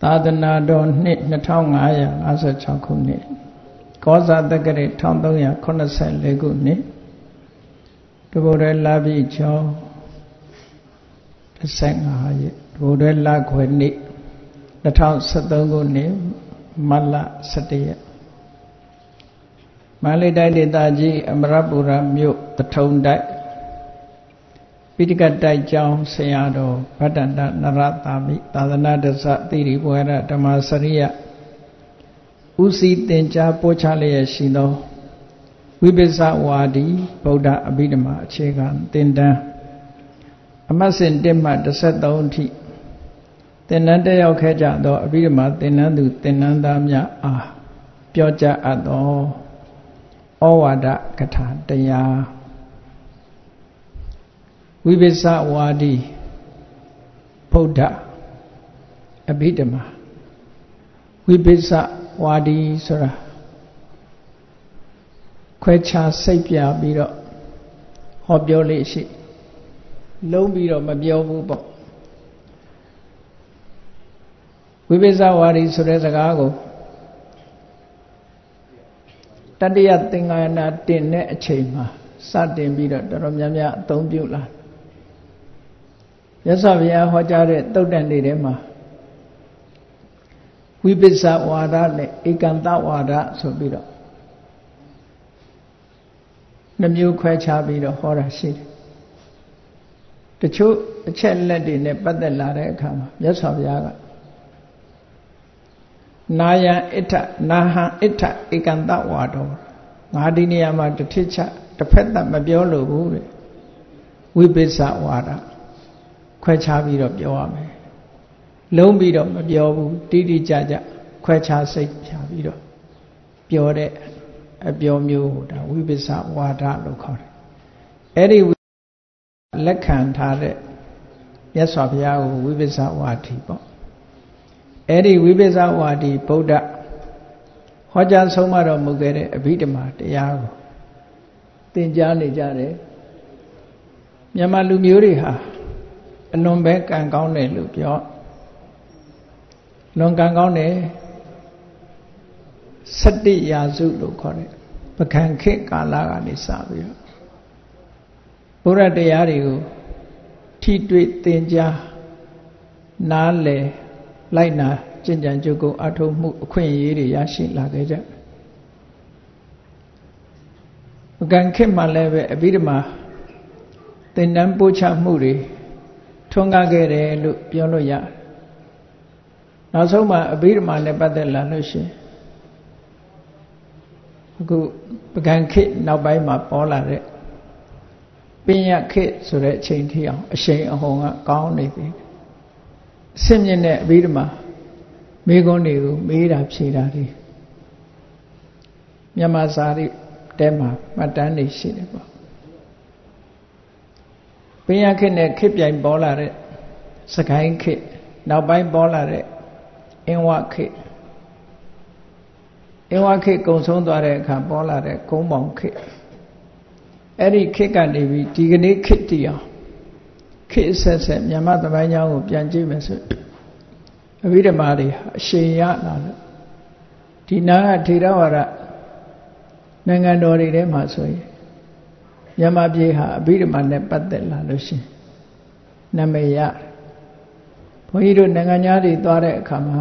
သာသနာတော်နှစ်2556ခုနှစ်ကောဇာတက္ကရာ1384ခုနှစ်တဘိုရဲလပြည့်ကျော်15ရက်တဘိုရဲလခွေနှစ်2013ခုနှစ်မတ်လ17ရက်မန္တလေးတိုင်းဒေသကြီးအမရပူရမြို့တထုံတိုက်ပိဋကတ်တိုက်ကျောင်းဆရာတော်ဗတ္တန္တနရသာမိသာသနာတစ္ဆသီရိဘွေရဓမ္မစရိယဥစီသင်ကြားပို့ချလျက်ရှိသောဝိပဿဝါဒီဗုဒ္ဓအဘိဓမ္မာအခြေခံသင်တန်းအမှတ်စဉ်1မှ13အထိသင်တန်းတက်ရောက်ခဲ့ကြသောအဘိဓမ္မာသင်တန်းသူသင်တန်းသားများအားပြောကြားအပ်သောဩဝါဒကထာတရားဝိပဿဝါဒီဗုဒ္ဓအဘိဓမ္မာဝိပဿဝါဒီဆိုတာခွဲခြားစိတ်ပြပြီးတော့ဟောပြောလေးရှိလုံးပြီးတော့မပြောဘူးပေါ့ဝိပဿဝါဒီဆိုတဲ့စကားကိုတတိယသင်္ဃာယနာတင်တဲ့အချိန်မှာစတင်ပြီးတော့တော်တော်များများအသုံးပြုလာမြတ်စွာဘုရားဟောကြားတဲ့သုတ်တန်တွေထဲမှာဝိပဿဝါဒနဲ့ဧကံတဝါဒဆိုပြီးတော့နှမျိုးခွဲခြားပြီးတော့ဟောတာရှိတယ်တချို့အချက်လက်တွေနဲ့ပတ်သက်လာတဲ့အခါမှာမြတ်စွာဘုရားကနာယံဣဋ္ဌနာဟံဣဋ္ဌဧကံတဝါဒောငါဒီနေရာမှာတစ်ထစ်ချက်တစ်ဖက်သက်မပြောလို့ဘူးတဲ့ဝိပဿဝါဒခွဲခြားပြီးတော့ပြောရမယ်လုံးပြီးတော့မပြောဘူးတိတိကျကျခွဲခြားစိတ်ဖြာပြီးတော့ပြောတဲ့အပြောမျိုးဒါဝိပဿဝါဒလို့ခေါ်တယ်အဲ့ဒီလက်ခံထားတဲ့မြတ်စွာဘုရားကိုဝိပဿဝါဒီပေါ့အဲ့ဒီဝိပဿဝါဒီဗုဒ္ဓဟောကြားဆုံးမတော်မူခဲ့တဲ့အဘိဓမ္မာတရားကိုသင်ကြားနေကြတယ်မြန်မာလူမျိုးတွေဟာအလွန်ပဲကံကောင်းတယ်လို့ပြောလွန်ကံကောင်းတယ်17ရာစုလို့ခေါ်တယ်ပကံခေတ်ကာလကနေစပြီးတော့ဘုရားတရားတွေကိုထိတွေ့သင်ကြားနားလည်လိုက်နာကျင့်ကြံကြိုးကိုအထောက်မှုအခွင့်အရေးတွေရရှိလာခဲ့ကြပကံခေတ်မှာလည်းပဲအဘိဓမ္မာသင်တန်းပို့ချမှုတွေထွန်းကားခဲ့တယ်လို့ပြောလို့ရတယ်နောက်ဆုံးမှာအဘိဓမ္မာနဲ့ပတ်သက်လာလို့ရှိရင်အခုပကံခေတ်နောက်ပိုင်းမှာပေါ်လာတဲ့ပညာခေတ်ဆိုတဲ့အချိန်ထိအောင်အရှိန်အဟုန်ကကောင်းနေပြီအစမြင့်တဲ့အဘိဓမ္မာမိဂုံးတွေကိုမေးတာဖြေတာတွေမြန်မာစာရီတဲမှာမှတ်တမ်းတွေရှိတယ်ပေါ့ပညာခေတ်နဲ့ခေတ်ပြိုင်ပေါ်လာတဲ့စကိုင်းခေတ်နောက်ပိုင်းပေါ်လာတဲ့အင်ဝခေတ်ကုံဆုံးသွားတဲ့အခါပေါ်လာတဲ့ကုန်းပေါင်ခေတ်အဲ့ဒီခေတ်ကနေပြီးဒီကနေ့ခေတ်တည်အောင်ခေတ်ဆက်ဆက်မြန်မာသမိုင်းကြောင်းကိုပြန်ကြည့်မယ်ဆိုအဘိဓမ္မာတွေအရှိန်ရလာလို့ဒီနာကထေရဝါဒနိုင်ငံတော်တွေထဲမှာဆိုရင်မြန်မာပြည်ဟာအဘိဓမ္မာနဲ့ပတ်သက်လာလို့ရှိရင်နာမည်ရဘုန်းကြီးတို့နိုင်ငံသားတွေသွားတဲ့အခါမှာ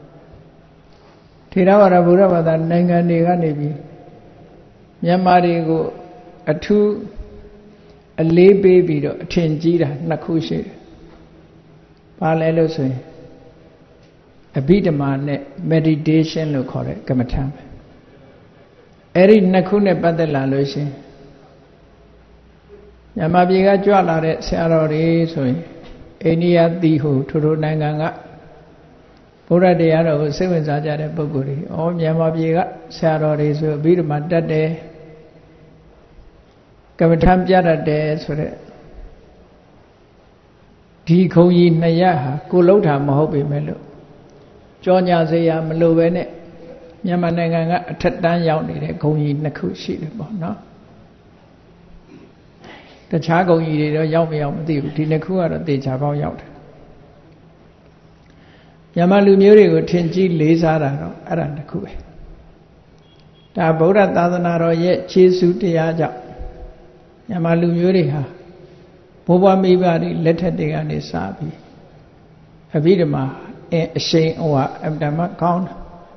ထေရဝါဒဗုဒ္ဓဘာသာနိုင်ငံတွေကနေပြီးမြန်မာတွေကိုအထူးအလေးပေးပြီးတော့အထင်ကြီးတာနှစ်ခုရှိတယ်။ဘာလဲလို့ဆိုရင်အဘိဓမ္မာနဲ့ meditation လို့ခေါ်တဲ့ကမ္မထံပဲ။အဲ့ဒီနှစ်ခုနဲ့ပတ်သက်လာလို့ရှိရင်မြန်မာပြည်ကကြွလာတဲ့ဆရာတော်တွေဆိုရင်အိန္ဒိယသီဟူထိုနိုင်ငံကဘုရားတရားတော်ကိုစိတ်ဝင်စားကြတဲ့ပုဂ္ဂိုလ်တွေဩမြန်မာပြည်ကဆရာတော်တွေဆိုအဘိဓမ္မာတတ်တယ်ကမ္မထံပြတတ်တယ်ဆိုတဲ့ဒီခုံကြီးနှစ်ရဟာကိုလှုပ်တာမဟုတ်ပေမဲ့လို့ကြောညာစရာမလိုပဲနဲ့မြန်မာနိုင်ငံကအထက်တန်းရောက်နေတဲ့ခုံကြီးနှစ်ခုရှိတယ်ပေါ့နော်တခြားခုံကြီးတွေတော့ရောက်မရောက်မသိဘူးဒီနှစ်ခုကတော့တေချာပေါက်ရောက်တယ်မြန်မာလူမျိုးတွေကိုထင်ကြီးလေးစားတာတော့အဲ့ဒါတစ်ခုပဲဒါဗုဒ္ဓသာသနာတော်ရဲ့ခြေဆုတရားကြောင့်မြန်မာလူမျိုးတွေဟာဘိုးဘွားမိဘတွေလက်ထက်တွေကနေစပြီးအဘိဓမ္မာအရှိန်အဝအမ္တမကောင်းတာ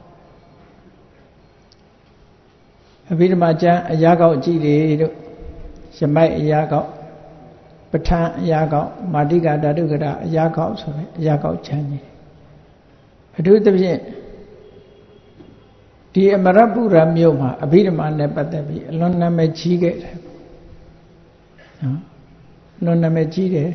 အဘိဓမ္မာကျမ်းအရာကောက်ကြည့်တွေတို့ရမိုက်အရာကောက်ပဋ္ဌာန်းအရာကောက်မာတိကာဓာတုကရအရာကောက်ဆိုတဲ့အရာကောက်ကျမ်းကြီးအထူးသဖြင့်ဒီအမရပုရမြို့မှာအဘိဓမ္မာနဲ့ပတ်သက်ပြီးအလွန်နာမည်ကြီးခဲ့တယ်နော်လွန်နာမည်ကြီးတယ်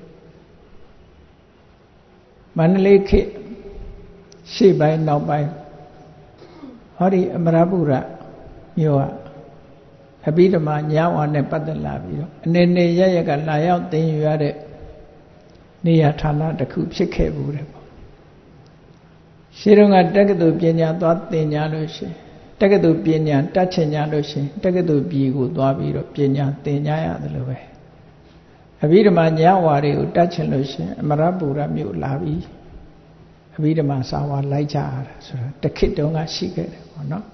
မန္တလေးခေတ်ရှေ့ပိုင်းနောက်ပိုင်းဟောဒီအမရပုရမြို့ကအဘိဓမ္မာညဝါနဲ့ပတ်သက်လာပြီးတော့အနေနဲ့ရရကလာရောက်သင်ယူရတဲ့နေရာဌာနတစ်ခုဖြစ်ခဲ့ဘူးတဲ့ပေါ့ရှင်းတော့ကတက္ကသိုလ်ပညာသွားသင်ကြားလို့ရှိရင်တက္ကသိုလ်ပညာတတ်ချင်ကြလို့ရှိရင်တက္ကသိုလ်ပြည်ကိုသွားပြီးတော့ပညာသင်ကြားရတယ်လို့ပဲအဘိဓမ္မာညဝါတွေကိုတတ်ချင်လို့ရှိရင်အမရပူရမြို့လာပြီးအဘိဓမ္မာစာဝါလိုက်ကြရတာဆိုတော့တခေတ်တုန်းကရှိခဲ့တယ်ပေါ့နော်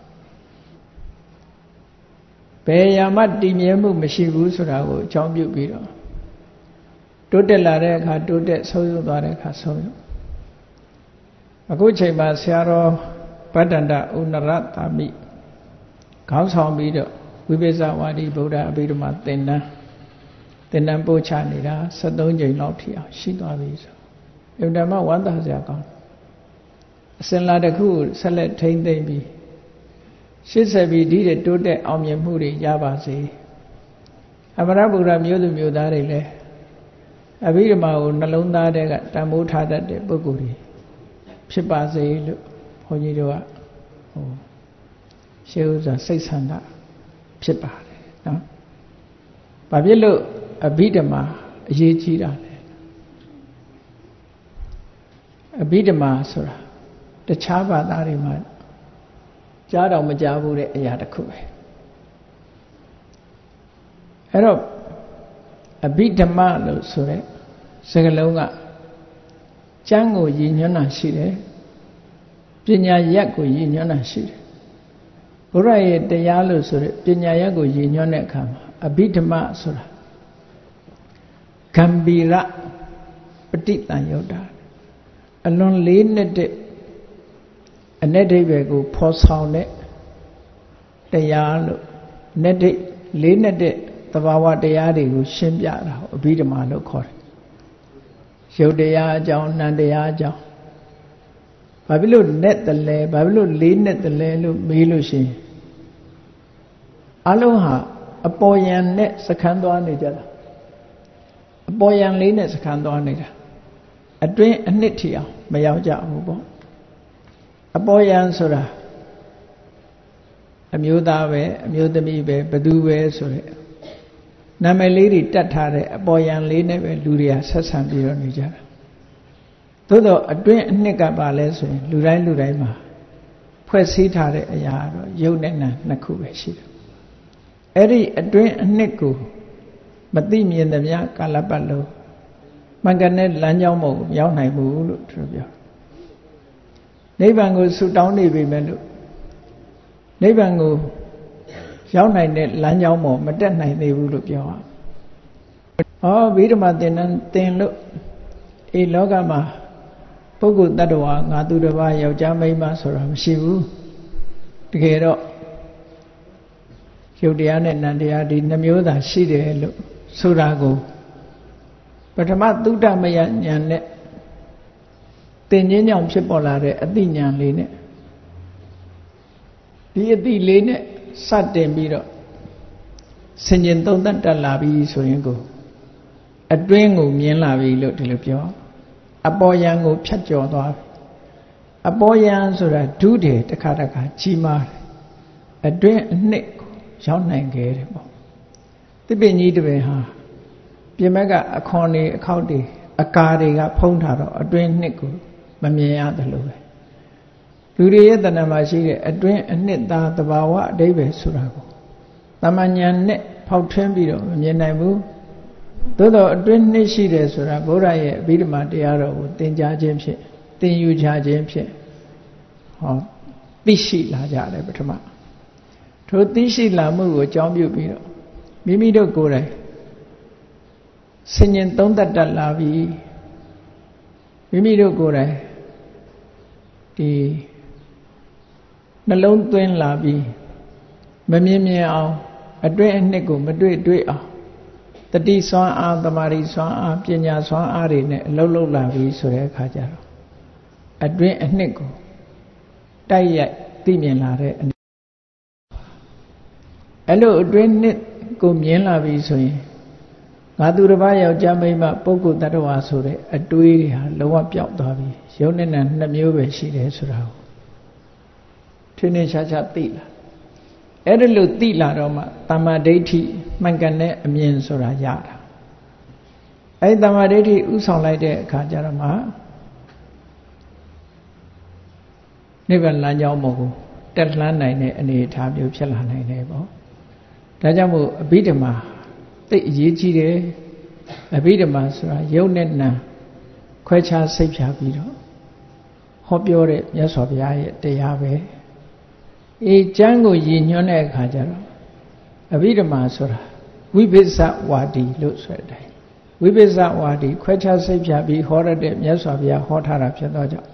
ဘယ်ရာမှတည်မြဲမှုမရှိဘူးဆိုတာကိုအကြောင်းပြုပြီးတော့တိုးတက်လာတဲ့အခါတိုးတက်ဆုံးယုတ်သွားတဲ့အခါဆုံးယုတ်အခုချိန်မှာဆရာတော်ဗတ္တန္တဥနရတာမိခေါင်းဆောင်ပြီးတော့ဝိပဿနာဝါဒီဗုဒ္ဓအဘိဓမ္မာသင်တန်းပို့ချနေတာ73ကြိမ်လောက်ထိအောင်ရှိသွားပြီဆိုအင်တာမဝမ်းသာစရာကောင်းအစင်လာတစ်ခုဆက်လက်ထိမ့်သိမ့်ပြီးရှေ့ဆက်ပြီးဒီတဲ့တိုးတက်အောင်မြင်မှုတွေရပါစေအမရဗုဒ္ဓမျိုးသူမျိုးသားတွေလည်းအဘိဓမ္မာကိုနှလုံးသားထဲကတန်ဖိုးထားတတ်တဲ့ပုဂ္ဂိုလ်တွေဖြစ်ပါစေလို့ဘုန်းကြီးတို့ကရှေးဥစွာစိတ်ဆန္ဒဖြစ်ပါတယ်နော်ဘာဖြစ်လို့အဘိဓမ္မာအရေးကြီးတာလဲအဘိဓမ္မာဆိုတာတခြားဘာသာတွေမှာကြားတော့မကြားဘူးတဲ့အရာတစ်ခုပဲအဲ့တော့အဘိဓမ္မာလို့ဆိုတဲ့စကားလုံးကကျမ်းကိုရည်ညွှန်းတာရှိတယ်ပညာရက်ကိုရည်ညွှန်းတာရှိတယ်ဘုရားရဲ့တရားလို့ဆိုတဲ့ပညာရက်ကိုရည်ညွှန်းတဲ့အခါမှာအဘိဓမ္မာဆိုတာဂံဗီရပဋိတန်ယုတ်တာအလွန်လေးနက်တဲ့အ내ဒိဗ္ဗေကိုဖော်ဆောင်တဲ့တရားလို့내ဒိဋ္ဌလေးနက်တဲ့သဘာဝတရားတွေကိုရှင်းပြတာအဘိဓမ္မာလို့ခေါ်တယ်ရုပ်တရားအကြောင်းနံတရားအကြောင်းဘာဖြစ်လို့နဲ့တလဲဘာဖြစ်လို့လေးနဲ့တလဲလို့မေးလို့ရှိရင်အလုံးဟာအပေါ်ယံနဲ့စခန်းသွားနေကြတာအပေါ်ယံလေးနဲ့စခန်းသွားနေတာအတွင်းအနှစ်ထီအောင်မရောက်ကြဘူးပေါ့အပေါ်ယံဆိုတာအမျိုးသားပဲအမျိုးသမီးပဲဘသူပဲဆိုတဲ့နာမည်လေးတွေတတ်ထားတဲ့အပေါ်ယံလေးနဲ့ပဲလူတွေကဆက်ဆံပြီးတော့နေကြတာသို့တော့အတွင်းအနှစ်ကပါလဲဆိုရင်လူတိုင်းမှာဖွဲ့စည်းထားတဲ့အရာတော့ယုတ်နဲ့နာနှစ်ခုပဲရှိတယ်အဲ့ဒီအတွင်းအနှစ်ကိုမသိမြင်သမျှကာလပတ်လုံးမှန်ကန်တဲ့လမ်းကြောင်းမရောက်နိုင်ဘူးလို့သူပြောနိဗ္ဗာန်ကိုဆုတောင်းနေပြီမဲ့လို့နိဗ္ဗာန်ကိုရောက်နိုင်တဲ့လမ်းကြောင်းမတက်နိုင်သေးဘူးလို့ပြောအောင်ဟောဗိဓမ္မာသင်လို့အေလောကမှာပုဂ္ဂိုလ်တ attva ငါသူတစ်ပါးယောက်ျားမိန်းမဆိုတာမရှိဘူးတကယ်တော့ရုပ်တရားနဲ့နံတရားဒီနှမျိုးသာရှိတယ်လို့ဆိုတာကိုပထမသုဒ္ဓမယဉာဏ်နဲ့သင်ခြင်းကြောင့်ဖြစ်ပေါ်လာတဲ့အသိဉာဏ်လေးနဲ့ဒီအသိလေးနဲ့စတင်ပြီးတော့ဆင်ခြင်သုံးသပ်တတ်လာပြီဆိုရင်ကိုအတွင်းကိုမြင်လာပြီလို့ဒီလိုပြောအပေါ်ယံကိုဖြတ်ကျော်သွားပြီအပေါ်ယံဆိုတာဒုတယ်တစ်ခါကြီးမားတယ်အတွင်းအနှစ်ကိုရောက်နိုင်ခဲ့တယ်ပေါ့သစ်ပင်ကြီးတစ်ပင်ဟာပြင်ဘက်ကအခွန်တွေအခောက်တွေအကာတွေကဖုံးထားတော့အတွင်းနှစ်ကိုမမြင်ရတယ်လို့ပဲလူတွေရဲ့တဏ္ဍာမှာရှိတဲ့အတွင်းအနှစ်သာသဘာဝအဓိပ္ပာယ်ဆိုတာကိုတမញ្ញံနဲ့ဖောက်ထွင်းပြီးတော့မမြင်နိုင်ဘူးသို့တော့အတွင်းနှစ်ရှိတယ်ဆိုတာဘုရားရဲ့အဘိဓမ္မာတရားတော်ကိုသင်ကြားခြင်းဖြင့်သင်ယူချခြင်းဖြင့်ဟောသိရှိလာကြတယ်ပထမထိုသိရှိလာမှုကိုအကြောင်းပြုပြီးတော့မိမိတို့ကိုယ်တိုင်ဆင်ញင်သုံးသပ်တတ်လာပြီမိမိတို့ကိုယ်တိုင်ဒီနှလုံးသွင်းလာပြီးမမြင်မြင်အောင်အတွင်းအနှစ်ကိုမတွေ့တွေ့အောင်တတိစွမ်းအားသမာဓိစွမ်းအားပညာစွမ်းအားတွေနဲ့အလုံးလုံးလာပြီဆိုတဲ့အခါကျတော့အတွင်းအနှစ်ကိုတိုက်ရိုက်သိမြင်လာတဲ့အဲ့လိုအတွင်းနှစ်ကိုမြင်လာပြီဆိုရင်ငါသူတစ်ပါးယောက်ျားမိန်းမပုဂ္ဂိုလ်တ attva ဆိုတဲ့အတွေးတွေဟာလုံးဝပျောက်သွားပြီရုပ်နဲ့နာနှစ်မျိုးပဲရှိတယ်ဆိုတာကိုထင်းထင်းရှားရှားသိလာအဲ့ဒါလို့သိလာတော့မှတမ္မာဒိဋ္ဌိမှန်ကန်တဲ့အမြင်ဆိုတာရတာအဲ့တမ္မာဒိဋ္ဌိဥဆောင်လိုက်တဲ့အခါကျတော့မှနိဗ္ဗာန်လမ်းကြောင်းပေါ်ကိုတက်လှမ်းနိုင်တဲ့အနေအထားမျိုးဖြစ်လာနိုင်တယ်ပေါ့ဒါကြောင့်မို့အဘိဓမ္မာသိအရေးကြီးတယ်အဘိဓမ္မာဆိုတာရုပ်နဲ့နာခွဲခြားစိတ်ဖြာပြီးတော့ဟောပြောတဲ့မြတ်စွာဘုရားရဲ့တရားပဲအေးကျမ်းကိုရည်ညွှန်းတဲ့အခါကျတော့အဘိဓမ္မာဆိုတာဝိပဿဝါဒီလို့ဆိုတဲ့အတိုင်းဝိပဿဝါဒီခွဲခြားစိတ်ဖြာပြီးဟောရတဲ့မြတ်စွာဘုရားဟောထားတာဖြစ်တော့ကြောင့်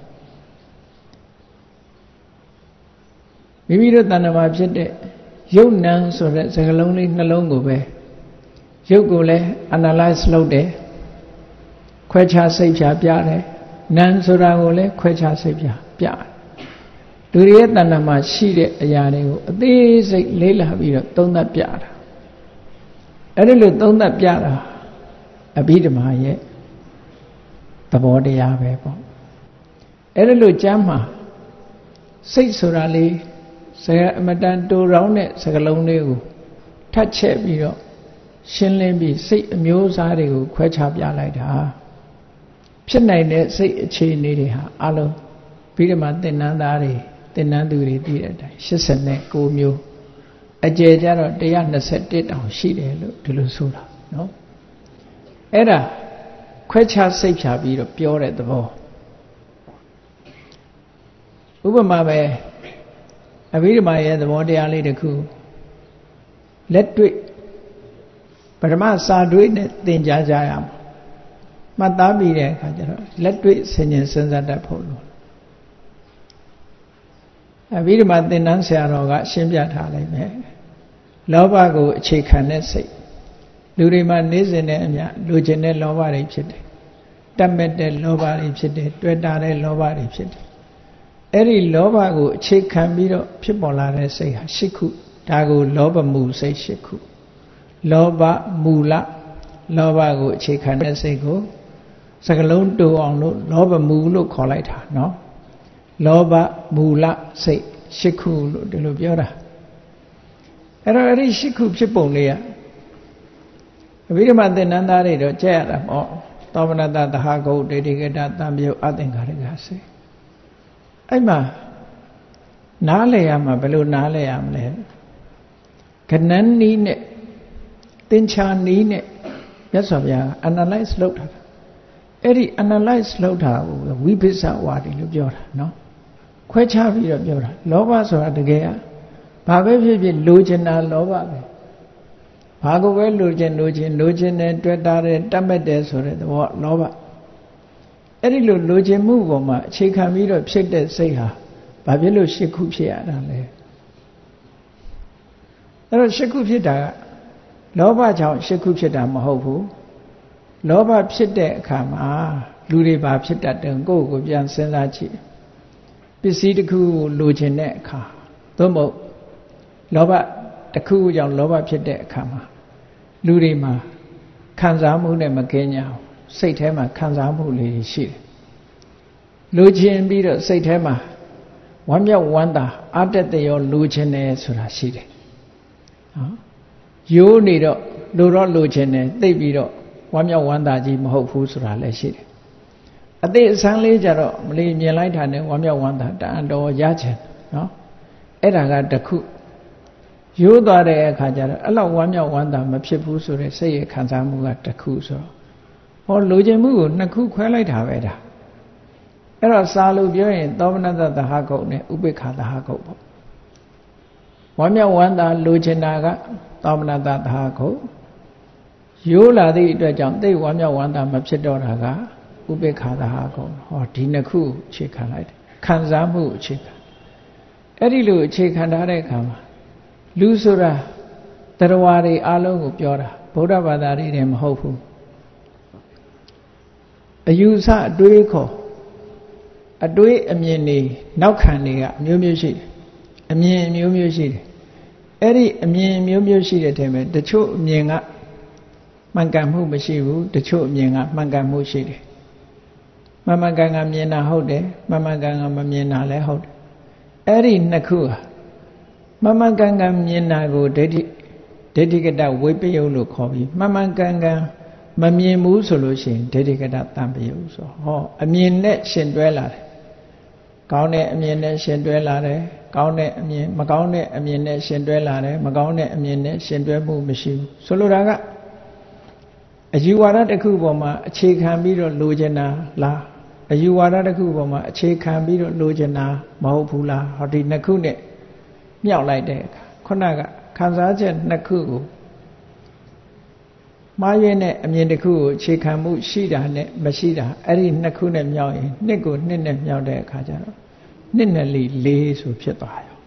မိမိတို့တဏ္ဍာမှာဖြစ်တဲ့ယုတ်နံဆိုတဲ့စကားလုံးလေးနှလုံးကိုပဲရုပ်ကိုလည်း analyze လုပ်တယ်ခွဲခြားစိတ်ဖြာပြတယ်နံဆိုတာကိုလည်းခွဲခြားစိတ်ဖြာပြတယ်လူတွေရဲ့တဏ္ဍာမှာရှိတဲ့အရာတွေကိုအသေးစိတ်လေးလာပြီးတော့သုံးသပ်ပြတာအဲ့ဒီလိုသုံးသပ်ပြတာအဘိဓမ္မာရဲ့သဘောတရားပဲပေါ့အဲ့ဒီလိုကျမ်းမှာစိတ်ဆိုတာလေးစကားအမတန်တူတောင်းတဲ့စကားလုံးလေးကိုထပ်ချက်ပြီးတော့ရှင်းလင်းပြီးစိတ်အမျိုးအစားတွေကိုခွဲခြားပြလိုက်တာဖြစ်နိုင်တဲ့စိတ်အခြေအနေတွေဟာအလုံးဘိဓမ္မာသင်္นานသားတွေသင်္นานသူတွေသိတဲ့အတိုင်း89မျိုးအကျယ်ကြတော့121တောင်ရှိတယ်လို့ဒီလိုဆိုတာနော်အဲ့ဒါခွဲခြားစိတ်ဖြာပြီးတော့ပြောတဲ့သဘောဥပမာပဲအဘိဓမ္မာရဲ့သဘောတရားလေးတစ်ခုလက်တွေ့ပထမစာတွေးနဲ့သင်ကြားကြရမှာမှတ်သားပြီးတဲ့အခါကျတော့လက်တွေ့ဆင်ញင်စဉ်းစားတတ်ဖို့လို့အဘိဓမ္မာသင်တန်းဆရာတော်ကရှင်းပြထားလိုက်မယ်လောဘကိုအခြေခံတဲ့စိတ်လူတွေမှာနေစဉ်နဲ့အမျှလူကျင်တဲ့လောဘတွေဖြစ်တယ်တတ်မဲ့တဲ့လောဘတွေဖြစ်တယ်တွေ့တာတဲ့လောဘတွေဖြစ်တယ်အဲ့ဒီလောဘကိုအခြေခံပြီးတော့ဖြစ်ပေါ်လာတဲ့စိတ်ဟာ၈ခုဒါကိုလောဘမူစိတ်၈ခုလောဘမူလလောဘကိုအခြေခံတဲ့စိတ်ကိုစကလုံးတူအောင်လို့လောဘမူလို့ခေါ်လိုက်တာเนาะလောဘမူလစိတ်၈ခုလို့ဒီလိုပြောတာအဲ့တော့အဲ့ဒီ၈ခုဖြစ်ပုံလေးကအဘိဓမ္မာသင်္นานသားတွေတော့ကြက်ရတာပေါ့သောမနတသဟဂုတ်ဒေတိကတသံပြုတ်အသင်္ခါရကစိတ်အဲ့မှာနားလည်ရမှာဘယ်လိုနားလည်ရမလဲကဏ္ဍနီးနဲ့သင်္ချာနီးနဲ့မြတ်စွာဘုရား analyze လုပ်တာအဲ့ဒီ analyze လုပ်တာကိုဝိပဿနာဝါဒီလို့ပြောတာเนาะခွဲခြားပြီးတော့ပြောတာလောဘဆိုတာတကယ်ကဘာပဲဖြစ်ဖြစ်လိုချင်တာလောဘပဲဘာကိုပဲလိုချင်တယ်တွေ့တာတယ်တတ်မဲ့တယ်ဆိုတဲ့သဘောလောဘအဲ့ဒီလိုချင်မှုပေါ်မှာအခြေခံပြီးတော့ဖြစ်တဲ့စိတ်ဟာဘာဖြစ်လို့၈ခုဖြစ်ရတာလဲအဲ့တော့၈ခုဖြစ်တာကလောဘကြောင့်၈ခုဖြစ်တာမဟုတ်ဘူးလောဘဖြစ်တဲ့အခါမှာလူတွေဘာဖြစ်တတ်တယ်ကိုယ့်ကိုပြန်စဉ်းစားကြည့်ပစ္စည်းတစ်ခုကိုလိုချင်တဲ့အခါသို့မဟုတ်လောဘတစ်ခုကြောင့်လောဘဖြစ်တဲ့အခါမှာလူတွေမှာခံစားမှုနဲ့မကင်းကြအောင်စိတ်ထဲမှာခံစားမှုလေးရှိတယ်လိုချင်ပြီးတော့စိတ်ထဲမှာဝမ်းမြောက်ဝမ်းသာအားတက်တဲ့ရောလိုချင်တယ်ဆိုတာရှိတယ်နော်ရိုးနေတော့လိုချင်တယ်သိပြီးတော့ဝမ်းမြောက်ဝမ်းသာကြီးမဟုတ်ဘူးဆိုတာလည်းရှိတယ်အသေးအဆန်းလေးကြတော့မလေးမြင်လိုက်တာနဲ့ဝမ်းမြောက်ဝမ်းသာတန်တော်ရချင်နော်အဲ့ဒါကတခုရိုးသွားတဲ့အခါကျတော့အဲ့လောက်ဝမ်းမြောက်ဝမ်းသာမဖြစ်ဘူးဆိုတဲ့စိတ်ရဲ့ခံစားမှုကတခုဆိုတော့ဟောလိုချင်မှုကိုနှစ်ခုခွဲလိုက်တာပဲဒါအဲ့တော့စာလို့ပြောရင်သောမနတသဟကုတ်နဲ့ဥပိ္ပခာသဟကုတ်ပေါ့ဝမ်းမြောက်ဝမ်းသာလိုချင်တာကသောမနတသဟကုတ်ရိုးလာသည့်အတွက်ကြောင့်သိဝမ်းမြောက်ဝမ်းသာမဖြစ်တော့တာကဥပိ္ပခာသဟကုတ်ဟောဒီနှစ်ခုအခြေခံလိုက်တယ်ခံစားမှုအခြေခံအဲ့ဒီလိုအခြေခံထားတဲ့အခါမှာလူဆိုတာတရားဝါတွေအလုံးကိုပြောတာဗုဒ္ဓဘာသာတွေမဟုတ်ဘူးအယူဆအတွေးခေါ်အတွေးအမြင်တွေနောက်ခံတွေကအမျိုးမျိုးရှိတယ်အမြင်အမျိုးမျိုးရှိတယ်အဲ့ဒီအမြင်အမျိုးမျိုးရှိတဲ့ထဲမှာတချို့အမြင်ကမှန်ကန်မှုမရှိဘူးတချို့အမြင်ကမှန်ကန်မှုရှိတယ်မှန်မှန်ကန်ကန်မြင်တာဟုတ်တယ်မှန်မှန်ကန်ကန်မမြင်တာလည်းဟုတ်တယ်အဲ့ဒီနှစ်ခုဟာမှန်မှန်ကန်ကန်မြင်တာကိုဒိဋ္ဌိကတဝိပယုတ်လို့ခေါ်ပြီးမှန်မှန်ကန်ကန်မမြင်ဘူးဆိုလို့ရှိရင်ဒိဋ္ဌိကတတံပယုတ်ဆိုဟောအမြင်နဲ့ရှင်တွဲလာတယ်ကောင်းတဲ့အမြင်နဲ့ရှင်တွဲလာတယ်ကောင်းတဲ့အမြင်မကောင်းတဲ့အမြင်နဲ့ရှင်တွဲလာတယ်မကောင်းတဲ့အမြင်နဲ့ရှင်တွဲမှုမရှိဘူးဆိုလိုတာကအယူဝါဒတစ်ခုပေါ်မှာအခြေခံပြီးတော့လိုချင်တာလားအယူဝါဒတစ်ခုပေါ်မှာအခြေခံပြီးတော့လိုချင်တာမဟုတ်ဘူးလားဟောဒီနှစ်ခုနဲ့မြောက်လိုက်တဲ့အခါခုနကခံစားချက်နှစ်ခုကိုမှားယွင်းတဲ့အမြင်တစ်ခုကိုအခြေခံမှုရှိတာနဲ့မရှိတာအဲ့ဒီနှစ်ခုနဲ့မြောက်ရင်နှစ်ကိုနှစ်နဲ့မြောက်တဲ့အခါကျတော့နှစ်နဲ့လေးဆိုဖြစ်သွားရော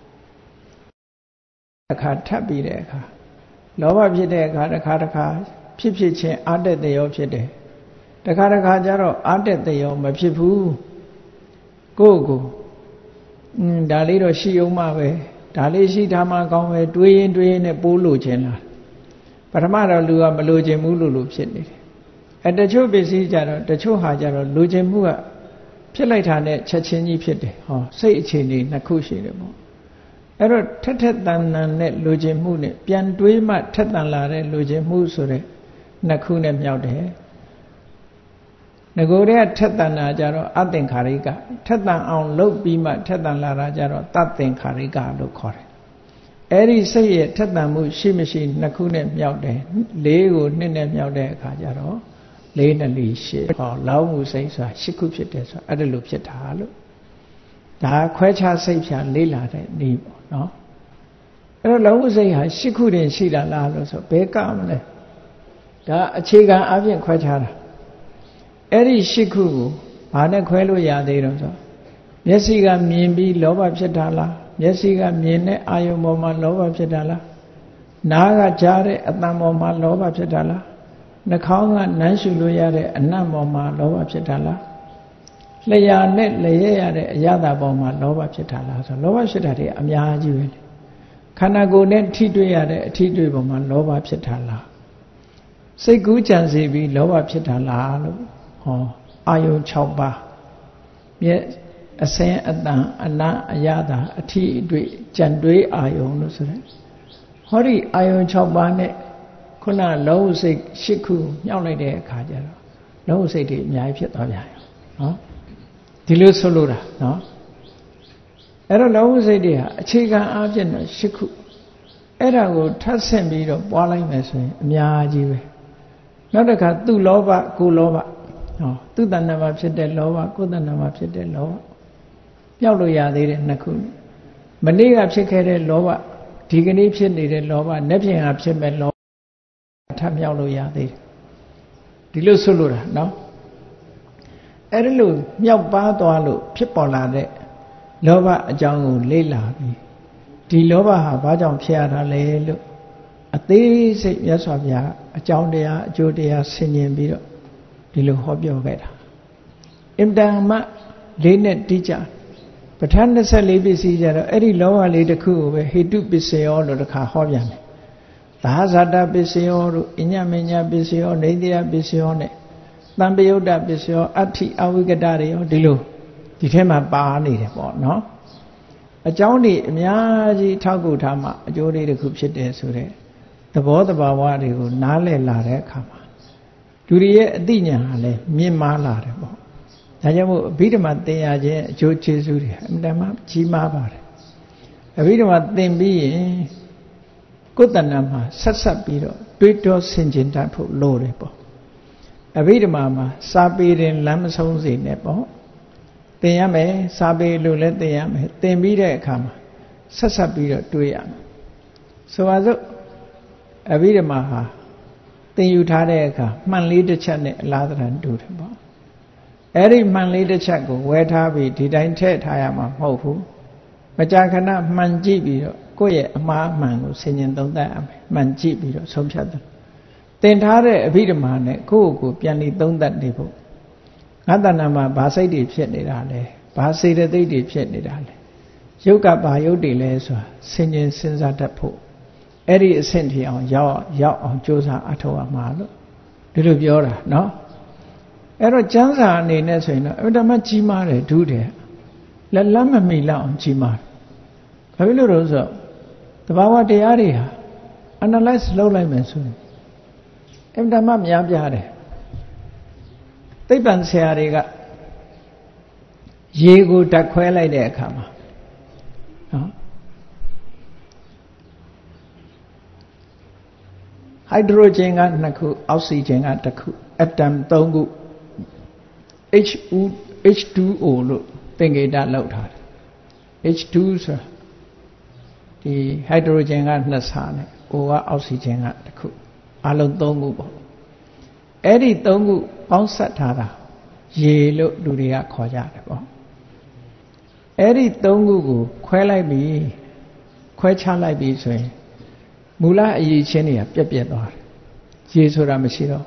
အခါထပ်ပြီးတဲ့အခါလောဘဖြစ်တဲ့အခါတစ်ခါဖြစ်ချင်းအာတ္တတရောဖြစ်တယ်တစ်ခါကျတော့အာတ္တတရောမဖြစ်ဘူးကိုယ့်ကိုဒါလေးတော့ရှိအောင်မှပဲဒါလေးရှိထားမှကောင်းပဲတွေးရင်နဲ့ပိုးလို့ခြင်းလားပထမတော့လူကမလိုချင်ဘူးလို့ဖြစ်နေတယ်တချို့ပစ္စည်းကြတော့တချို့ဟာကြတော့လိုချင်မှုကဖြစ်လိုက်တာနဲ့ချက်ချင်းကြီးဖြစ်တယ်ဟောစိတ်အခြေအနေနှစ်ခုရှိတယ်ပေါ့အဲ့တော့ထက်တန်နဲ့လိုချင်မှုနဲ့ပြန်တွေးမှထက်တန်လာတဲ့လိုချင်မှုဆိုတဲ့နှစ်ခုနဲ့မြောက်တယ်ငကိုယ်တည်းကထက်တန်တာကြတော့အသင်္ခါရိကထက်တန်အောင်လုပ်ပြီးမှထက်တန်လာတာကြတော့တသင်္ခါရိကလို့ခေါ်တယ်အဲ့ဒီစိတ်ရဲ့ထက်တန်မှုရှိမရှိနှစ်ခုနဲ့မြောက်တယ်လေးကိုနှစ်နဲ့မြောက်တဲ့အခါကျတော့လေးနဲ့လေးရှစ်ဟောလောင်းမှုစိတ်ဆိုတာရှစ်ခုဖြစ်တယ်ဆိုအဲ့ဒါလိုဖြစ်တာလို့ဒါခွဲခြားစိတ်ဖြာလေးလာတဲ့နေ့ပေါ့နော်အဲ့တော့လောင်းမှုစိတ်ဟာရှစ်ခုတည်းရှိတာလားလို့ဆိုဘယ်ကမလဲဒါအခြေခံအပြင်ခွဲခြားတာအဲ့ဒီရှစ်ခုကိုဘာနဲ့ခွဲလို့ရသေးတော့ဆိုမျက်စိကမြင်ပြီးလောဘဖြစ်တာလားမျက်စိကမြင်တဲ့အာယုံပေါ်မှာလောဘဖြစ်တာလားနားကကြားတဲ့အသံပေါ်မှာလောဘဖြစ်တာလားနှာခေါင်းကနမ်းရှူလို့ရတဲ့အနံ့ပေါ်မှာလောဘဖြစ်တာလားလျှာနဲ့လျက်ရတဲ့အရသာပေါ်မှာလောဘဖြစ်တာလားဆိုလောဘဖြစ်တာတွေအများကြီးပဲခန္ဓာကိုယ်နဲ့ထိတွေ့ရတဲ့အထိတွေ့ပေါ်မှာလောဘဖြစ်တာလားစိတ်ကူးကြံစီပြီးလောဘဖြစ်တာလားလို့ဟောအာယုံ6ပါးမျက်အစင်းအတန်အနံ့အရသာအထိအတွေ့ကြံတွေးအာယုံလို့ဆိုတဲ့ဟောဒီအာယုံ6ပါးနဲ့ခုနလောဘစိတ်8ခုမြောက်လိုက်တဲ့အခါကျတော့လောဘစိတ်တွေအများကြီးဖြစ်သွားပြန်ရောနော်ဒီလိုဆိုလိုတာနော်အဲ့တော့လောဘစိတ်တွေဟာအခြေခံအားဖြင့်တော့8ခုအဲ့ဒါကိုထပ်ဆင့်ပြီးတော့ပွားလိုက်မယ်ဆိုရင်အများကြီးပဲနောက်တစ်ခါသူ့လောဘကိုလောဘဟောသူ့တဏ္ဍာမှာဖြစ်တဲ့လောဘကိုယ်တဏ္ဍာမှာဖြစ်တဲ့လောဘပြောက်လို့ရသေးတယ်နှစ်ခုမနေ့ကဖြစ်ခဲ့တဲ့လောဘဒီကနေ့ဖြစ်နေတဲ့လောဘနေ့ပြင်ဟာဖြစ်မဲ့လောဘထပ်မြောက်လို့ရသေးတယ်ဒီလိုဆိုလို့တာနော်အဲ့ဒီလိုမြောက်ပါသွားလို့ဖြစ်ပေါ်လာတဲ့လောဘအကြောင်းကိုလေ့လာပြီးဒီလောဘဟာဘာကြောင့်ဖြစ်ရတာလဲလို့အသေးစိတ်မြတ်စွာဘုရားအကြောင်းတရားအကျိုးတရားဆင်ခြင်ပြီးတော့ဒီလိုဟောပြောခဲ့တာအင်တန်မှလေးနဲ့တိကျပဋ္ဌာန်း24ပစ္စည်းကြတော့အဲ့ဒီလောဘလေးတစ်ခုကိုပဲဟေတုပစ္စယောလို့တစ်ခါဟောပြန်တယ်သာဇာတပစ္စယောတို့အညမညပစ္စယောနေတယပစ္စယောနဲ့တံပယုတ်တပစ္စယောအဋ္ဌိအဝိကတတွေရောဒီလိုဒီထဲမှာပါနေတယ်ပေါ့နော်အကြောင်းတွေအများကြီးထောက်ကူထားမှအကျိုးလေးတစ်ခုဖြစ်တယ်ဆိုတဲ့သဘောတဘာဝတွေကိုနားလည်လာတဲ့အခါမှာလူတွေရဲ့အသိဉာဏ်ဟာလည်းမြင့်မားလာတယ်ပေါ့ဒါကြောင့်မို့အဘိဓမ္မာသင်ရခြင်းအကျိုးကျေးဇူးတွေအမှန်တမ်းကြီးမားပါတယ်အဘိဓမ္မာသင်ပြီးရင်ကိုယ်တဏ္ဍာမှာဆက်ပြီးတော့တွေးတောဆင်ခြင်တတ်ဖို့လိုတယ်ပေါ့အဘိဓမ္မာမှာစာပေရင်လမ်းမဆုံးစေနဲ့ပေါ့သင်ရမယ်စာပေလို့လည်းသင်ရမယ်သင်ပြီးတဲ့အခါမှာဆက်ဆက်ပြီးတော့တွေးရမယ်ဆိုပါစို့အဘိဓမ္မာဟာသင်ယူထားတဲ့အခါမှန်လေးတစ်ချက်နဲ့အလားတန်တူတယ်ပေါ့အဲ့ဒီမှန်လေးတစ်ချက်ကိုဝဲထားပြီးဒီတိုင်းထည့်ထားရမှာမဟုတ်ဘူးမကြာခဏမှန်ကြည့်ပြီးတော့ကိုယ့်ရဲ့အမှားအမှန်ကိုဆင်ခြင်သုံးသပ်ရမယ်မှန်ကြည့်ပြီးတော့ဆုံးဖြတ်တယ်သင်ထားတဲ့အဘိဓမ္မာနဲ့ကိုယ့်ကိုပြန်ပြီးသုံးသပ်နေဖို့ငါတဏ္ဍာမှာဘာစိတ်တွေဖြစ်နေတာလဲဘာစေတသိက်တွေဖြစ်နေတာလဲယုတ်ကဘာယုတ်တွေလဲဆိုတာဆင်ခြင်စဉ်းစားတတ်ဖို့အဲ့ဒီအဆင့်ထိအောင်ရောက်အောင်ကြိုးစားအထောက်အမှာလို့ဒီလိုပြောတာเนาะအဲ့တော့ကျမ်းစာအနေနဲ့ဆိုရင်တော့အတ္တမကြီးမားတယ်ဒုတယ်လက်မမီလောက်အောင်ကြီးမားတယ်ဘာဖြစ်လို့လဲဆိုတော့တဘာဝတရားတွေဟာ analyze လုပ်လိုက်မယ်ဆိုရင်အတ္တမများပြားတယ်သိပ္ပံဆရာတွေကရေကိုဓာတ်ခွဲလိုက်တဲ့အခါမှာနော်ဟိုက်ဒရိုဂျင်က2ခုအောက်ဆီဂျင်က1ခုအတမ်3ခု H2O လို့သင်္ကေတလောက်ထားတယ် H2 ဆိုတာဒီဟိုက်ဒရိုဂျင်က2ဆနဲ့ O ကအောက်ဆီဂျင်က1ခုအလုံး3ခုပေါ့အဲ့ဒီ3ခုပေါင်းဆက်ထားတာရေလို့လူတွေကခေါ်ကြတယ်ပေါ့အဲ့ဒီ3ခုကိုခွဲလိုက်ပြီခွဲခြားလိုက်ပြီဆိုရင်မူလအရည်ချင်းတွေကပြက်သွားတယ်ရေဆိုတာမရှိတော့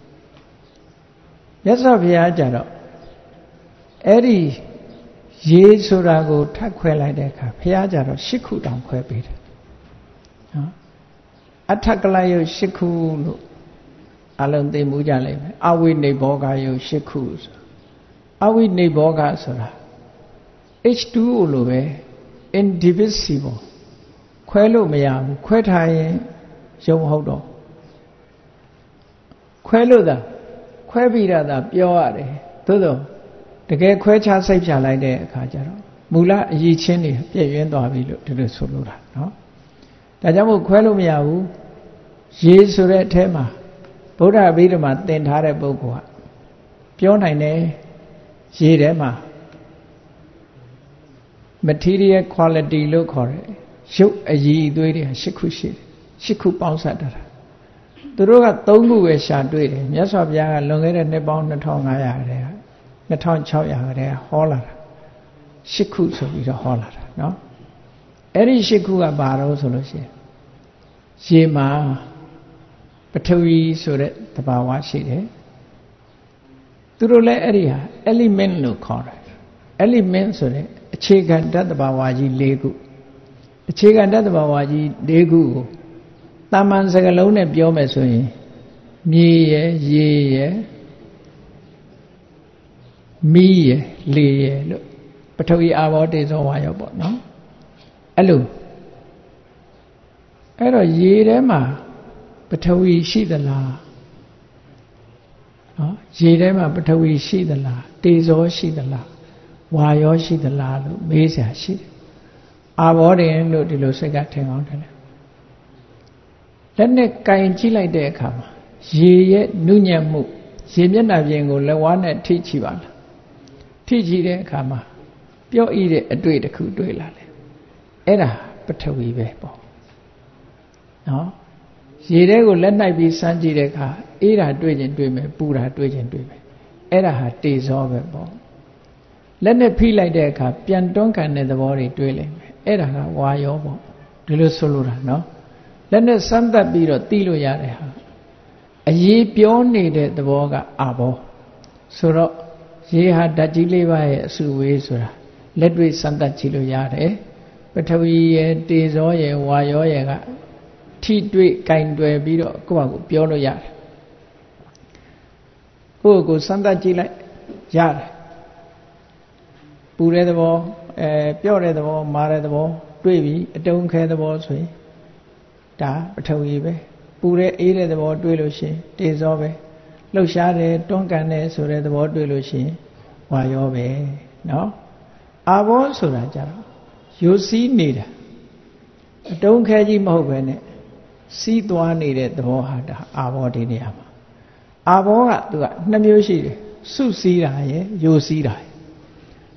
မြတ်စွာဘုရားကြတော့အဲ့ဒီရေဆိုတာကိုထပ်ခွဲလိုက်တဲ့အခါဘုရားကြတော့8ခုတောင်ခွဲပေးတယ်နော်အထက်ကလယုတ်8ခုလို့အလုံးသိမှုကြလိမ့်မယ်အဝိနိဘောဂယုတ်8ခုဆိုအဝိနိဘောဂဆိုတာ H2O လို့ပဲ indivisible ခွဲလို့မရဘူးခွဲထားရင်ရုံမဟုတ်တော့ခွဲလို့သာခွဲပြီးတာပြောရတယ်သို့တော့တကယ်ခွဲခြားစိတ်ဖြာလိုက်တဲ့အခါကျတော့မူလအရည်ချင်းတွေပြည့်ရင်းသွားပြီလို့ဒီလိုဆိုလိုတာเนาะဒါကြောင့်မို့ခွဲလို့မရဘူးရေဆိုတဲ့အထဲမှာဗုဒ္ဓအဘိဓမ္မာသင်ထားတဲ့ပုဂ္ဂိုလ်ကပြောနိုင်တယ်ရေထဲမှာ material quality လို့ခေါ်တယ်ရုပ်အရည်အသွေးတွေ8ခုရှိတယ်8ခုပေါင်းစပ်တာသူတို့က3ခုပဲရှာတွေ့တယ်မြတ်စွာဘုရားကလွန်ခဲ့တဲ့နှစ်ပေါင်း2500တဲ့2600တဲ့ဟောလာတာ8ခုဆိုပြီးတော့ဟောလာတာเนาะအဲ့ဒီ8ခုကဘာလို့ဆိုလို့ရှိရင်ရေမှာပထဝီဆိုတဲ့သဘာဝရှိတယ်သူတို့လည်းအဲ့ဒီဟာ element လို့ခေါ်တယ် element ဆိုတဲ့အခြေခံဓာတ်သဘာဝကြီး၄ခုအခြေခံဓာတ်သဘာဝကြီး၄ခုကိုတာမန်စကားလုံးနဲ့ပြောမယ်ဆိုရင်မြေရယ်ရေရယ်မီးရယ်လေရယ်လို့ပထဝီအာဘောတေဇောဝါယောပေါ့နော်အဲ့လိုအဲ့တော့ရေထဲမှာပထဝီရှိသလားနော်ရေထဲမှာပထဝီရှိသလားတေဇောရှိသလားဝါယောရှိသလားလို့မေးစရာရှိတယ်အာဘောတင်လို့ဒီလိုစိတ်ကထင်အောင်တယ်လက်နဲ့ကင်ကြည့်လိုက်တဲ့အခါမှာရေရဲ့နုညံ့မှုရေမျက်နှာပြင်ကိုလက်ဝါးနဲ့ထိချိပါလားထိချိတဲ့အခါမှာပျော့ဤတဲ့အတွေ့တစ်ခုတွေ့လာတယ်အဲ့ဒါပထဝီပဲပေါ့နော်ရေထဲကိုလက်နှိုက်ပြီးစမ်းကြည့်တဲ့အခါအေးတာတွေ့ခြင်းတွေ့မယ်ပူတာတွေ့ခြင်းတွေ့မယ်အဲ့ဒါဟာတေဇောပဲပေါ့လက်နဲ့ဖိလိုက်တဲ့အခါပြန်တွန်းကန်တဲ့သဘောတွေတွေ့လိမ့်မယ်အဲ့ဒါကဝါယောပေါ့ဒီလိုဆိုလိုတာနော်လက်နဲ့စမ်းသပ်ပြီးတော့သိလို့ရတယ်ဟာအရေးပြောနေတဲ့သဘောကအာဘောဆိုတော့ရေဟာဓာတ်ကြီးလေးပါးရဲ့အစုဝေးဆိုတာလက်တွေ့စမ်းသပ်ကြည့်လို့ရတယ်ပထဝီရဲ့တေဇောရဲ့ဝါယောရဲ့ကထိတွေ့ကင်တွယ်ပြီးတော့ကိုယ့်ဘာကိုပြောလို့ရတယ်ကိုယ့်ကိုစမ်းသပ်ကြည့်လိုက်ရတယ်ပူတဲ့သဘောပြော့တဲ့သဘောမာတဲ့သဘောတွေ့ပြီအတုံးခဲသဘောဆိုရင်ဒါပထဝီပဲပူတဲ့အေးတဲ့သဘောတွေ့လို့ရှိရင်တေဇောပဲလှုပ်ရှားတယ်တွန်းကန်တယ်ဆိုတဲ့သဘောတွေ့လို့ရှိရင်ဝါယောပဲเนาะအာဘောဆိုတာကြတော့ယိုစီးနေတာအတုံးခဲကြီးမဟုတ်ပဲနဲ့စီးသွားနေတဲ့သဘောဟာဒါအာဘောဒီနေရာမှာအာဘောကသူက2မျိုးရှိတယ်စုစည်းတာရယ်ယိုစီးတာရယ်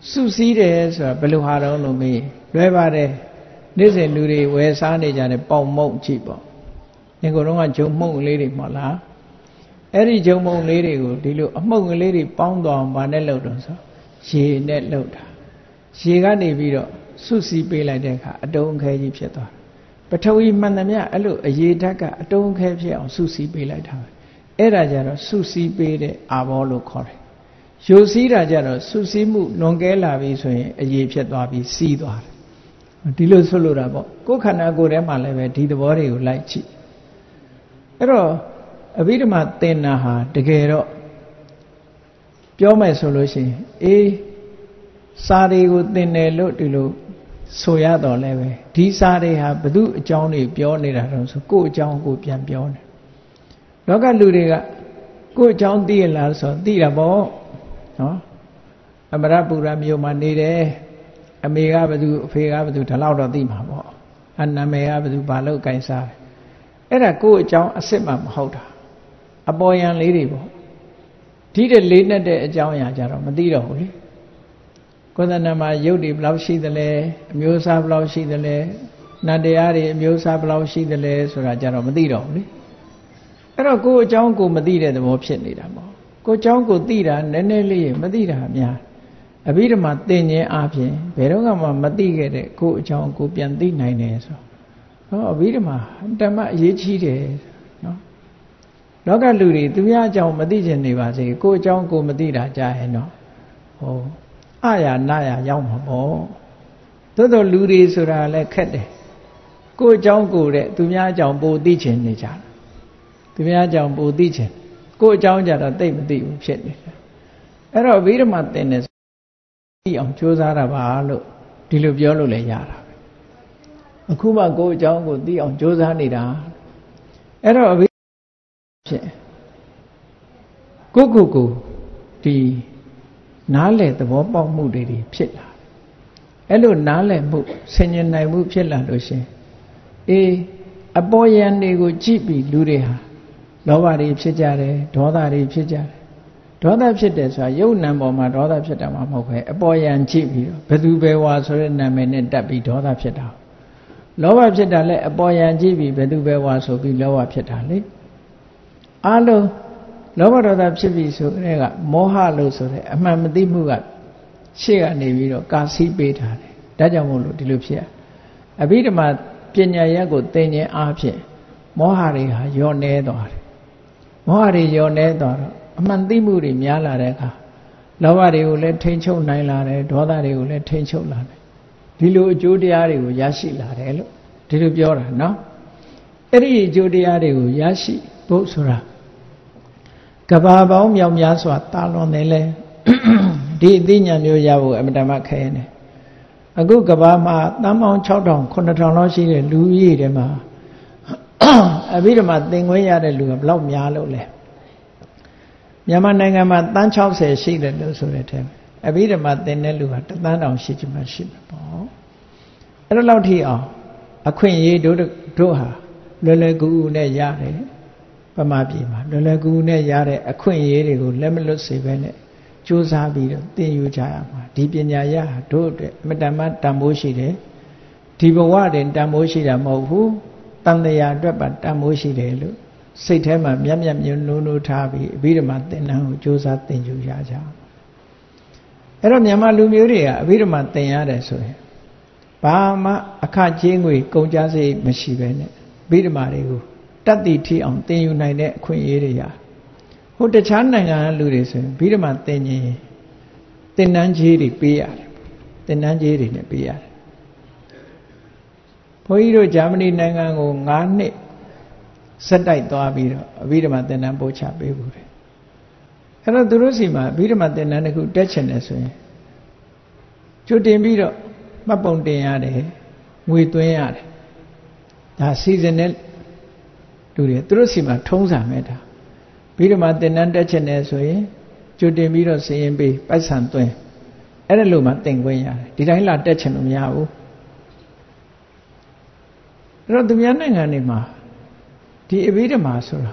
စုစည်းတယ်ဆိုတာဘယ်လိုဟာတော့လို့မေးလွယ်ပါတယ်နေ့စဉ်လူတွေဝယ်စားနေကြတယ်ပေါင်မုံကြည့်ပေါ့ငကိုတော့ကဂျုံမုံလေးတွေမဟုတ်လားအဲ့ဒီဂျုံမုံလေးတွေကိုဒီလိုအမှုန့်ကလေးတွေပေါင်းသွားအောင်ဗာနဲ့လှုပ်တော့ဆိုရေနဲ့လှုပ်တာရေကနေပြီးတော့စုစည်းပေးလိုက်တဲ့အခါအတုံးခဲကြီးဖြစ်သွားပထဝီမှန်သမျှအဲ့လိုအရေဓာတ်ကအတုံးခဲဖြစ်အောင်စုစည်းပေးလိုက်တာပဲအဲ့ဒါကြတော့စုစည်းပေးတဲ့အာဘောလို့ခေါ်တယ်ယိုစီးတာကြတော့စုစည်းမှုလွန်ကဲလာပြီဆိုရင်အရေဖြစ်သွားပြီးစီးသွားတယ်ဒီလိုဆိုလိုတာပေါ့ကိုယ်ခန္ဓာကိုယ်ထဲမှာလည်းပဲဒီသဘောတွေကိုလိုက်ကြည့်အဲ့တော့အဘိဓမ္မာသင်္နာဟာတကယ်တော့ပြောမယ်ဆိုလို့ရှိရင်အေးစာတွေကိုသင်တယ်လို့ဒီလိုဆိုရတော့လည်းပဲဒီစာတွေဟာဘု து အကြောင်းတွေပြောနေတာတော့ဆိုကိုယ့်အကြောင်းကိုပြန်ပြောတယ်လောကလူတွေကကိုယ့်အကြောင်းသိရလားဆိုသိတာပေါ့နော်အမရပူရမြို့မှာနေတယ်အမေကဘယ်သူအဖေကဘယ်သူဒါတော့သိမှာပေါ့အနာမည်ကဘယ်သူဘာလို့ကင်စားအဲ့ဒါကိုယ့်အကြောင်းအစ်စ်မှမဟုတ်တာအပေါ်ယံလေးတွေပေါ့ဒီတဲ့လေးနဲ့တဲ့အကြောင်းအရာကြတော့မသိတော့ဘူးလေကိုယ်တဏ္ဍမှာယုတ်တွေဘယ်လောက်ရှိသလဲအမျိုးအစားဘယ်လောက်ရှိသလဲနတ်တရားတွေအမျိုးအစားဘယ်လောက်ရှိသလဲဆိုတာကြတော့မသိတော့ဘူးလေအဲ့တော့ကိုယ်အကြောင်းကိုမသိတဲ့သဘောဖြစ်နေတာပေါ့ကိုယ်အကြောင်းကိုသိတာနည်းနည်းလေးမသိတာအများအဘိဓမ္မာသင်ခြင်းအပြင်ဘယ်တော့မှမသိခဲ့တဲ့ကိုယ်အကြောင်းကိုပြန်သိနိုင်တယ်ဆိုတော့အဘိဓမ္မာတမအရေးကြီးတယ်နော်လောကလူတွေသူများအကြောင်းမသိချင်နေပါစေကိုယ်အကြောင်းကိုမသိတာကြာရင်တော့ဟောအရာနာရာရောက်မှာပေါ့သို့တော်လူတွေဆိုတာလည်းခက်တယ်ကိုယ်အကြောင်းကိုတဲ့သူများအကြောင်းပိုသိချင်နေကြတာသူများအကြောင်းပိုသိချင်ကိုယ်အကြောင်းကြတော့သိမသိဘူးဖြစ်နေတယ်အဲ့တော့ဗိဓမာသင်တယ်သိအောင်ကြိုးစားတာပါလို့ဒီလိုပြောလို့လည်းရတာပဲအခုမှကိုယ်အကြောင်းကိုသိအောင်ကြိုးစားနေတာအဲ့တော့အဘိဖြစ်ကိုဒီနားလည်သဘောပေါက်မှုတွေဖြစ်လာအဲ့လိုနားလည်မှုဆင်ញင်နိုင်မှုဖြစ်လာလို့ရှင်အေးအပေါ်ယံတွေကိုကြည့်ပြီးလူတွေဟာလောဘတွေဖြစ်ကြတယ်ဒေါသတွေဖြစ်ကြတယ်ဒေါသဖြစ်တယ်ဆိုတာယုတ်နံပေါ်မှာဒေါသဖြစ်တာမှမဟုတ်ပဲအပေါ်ယံကြည့်ပြီးတော့ဘယ်သူပဲဝါဆိုတဲ့နာမည်နဲ့တက်ပြီးဒေါသဖြစ်တာလောဘဖြစ်တာလည်းအပေါ်ယံကြည့်ပြီးဘယ်သူပဲဝါဆိုပြီးလောဘဖြစ်တာလေအားလုံးလောဘဒေါသဖြစ်ပြီဆိုတဲ့ကမောဟလို့ဆိုတဲ့အမှန်မသိမှုကရှေ့ကနေပြီးတော့ကာစီးပေးထားတယ်ဒါကြောင့်မို့လို့ဒီလိုဖြစ်အဘိဓမ္မာပညာရက်ကိုသင်ခြင်းအားဖြင့်မောဟတွေဟာညော့နေသွားတယ်မောဟတွေညော့နေသွားတော့အမှန်သိမှုတွေများလာတဲ့အခါလောဘတွေကိုလည်းထိန်းချုပ်နိုင်လာတယ်ဒေါသတွေကိုလည်းထိန်းချုပ်လာတယ်ဒီလိုအကျိုးတရားတွေကိုရရှိလာတယ်လို့ဒီလိုပြောတာနော်အဲ့ဒီအကျိုးတရားတွေကိုရရှိဖို့ဆိုတာကဘာပေါင်းမြောက်များစွာတာလွန်တယ်လေဒီအသိဉာဏ်မျိုးရဖို့အမတမခဲနေအခုကဘာမှာတန်းပေါင်း6000 9000လောက်ရှိတဲ့လူကြီးတွေမှာအဘိဓမ္မာသင်ခွင့်ရတဲ့လူကဘယ်လောက်များလို့လဲမြန်မာနိုင်ငံမှာတန်း60ရှိတယ်လို့ဆိုတဲ့အထက်အဘိဓမ္မာသင်တဲ့လူက1သန်းတောင်ရှိချင်မှရှိမှာပေါ့အဲ့လိုလောက်ထိအောင်အခွင့်အရေးတို့ဟာလွယ်လွယ်ကူကူနဲ့ရတယ်ပမာပြေမှာလွယ်လွယ်ကူကူနဲ့ရတဲ့အခွင့်အရေးတွေကိုလက်မလွတ်စေဘဲနဲ့ကြိုးစားပြီးတော့သင်ယူကြရမှာဒီပညာရတို့အတွက်အမတမတန်ဖိုးရှိတယ်ဒီဘဝတင်တန်ဖိုးရှိတာမဟုတ်ဘူးတန်တရားအတွက်ပါတန်ဖိုးရှိတယ်လို့စိတ်ထဲမှာမျက်နိုးထားပြီးအဘိဓမ္မာသင်တန်းကိုကြိုးစားသင်ယူရကြအောင်အဲ့တော့မြန်မာလူမျိုးတွေကအဘိဓမ္မာသင်ရတယ်ဆိုရင်ဘာမှအခကြေးငွေကုန်ကြစရိတ်မရှိပဲနဲ့အဘိဓမ္မာတွေကိုတတ်သိထီအောင်သင်ယူနိုင်တဲ့အခွင့်အရေးတွေရဟိုတခြားနိုင်ငံကလူတွေဆိုရင်အဘိဓမ္မာသင်ရင်သင်တန်းကြီးတွေပေးရတယ်သင်တန်းကြီးတွေနဲ့ပေးရတယ်ဘုန်းကြီးတို့ဂျာမနီနိုင်ငံကို9နှစ်ဆက်တိုက်သွားပြီးတော့အဘိဓမ္မာသင်တန်းပို့ချပေးဘူးတယ်အဲ့တော့သူတို့စီမှာအဘိဓမ္မာသင်တန်းတစ်ခုတက်ချင်တယ်ဆိုရင်ကြိုတင်ပြီးတော့မှတ်ပုံတင်ရတယ်ငွေသွင်းရတယ်ဒါစီစဉ်တဲ့လူတွေသူတို့စီမှာထုံးစံမဲ့တာအဘိဓမ္မာသင်တန်းတက်ချင်တယ်ဆိုရင်ကြိုတင်ပြီးတော့စီရင်ပေးပိုက်ဆံသွင်းအဲ့ဒါလိုမှသင်ခွင့်ရတယ်ဒီတိုင်းလာတက်ချင်လို့မရဘူးအဲ့တော့သူများနိုင်ငံတွေမှာဒီအဘိဓမ္မာဆိုတာ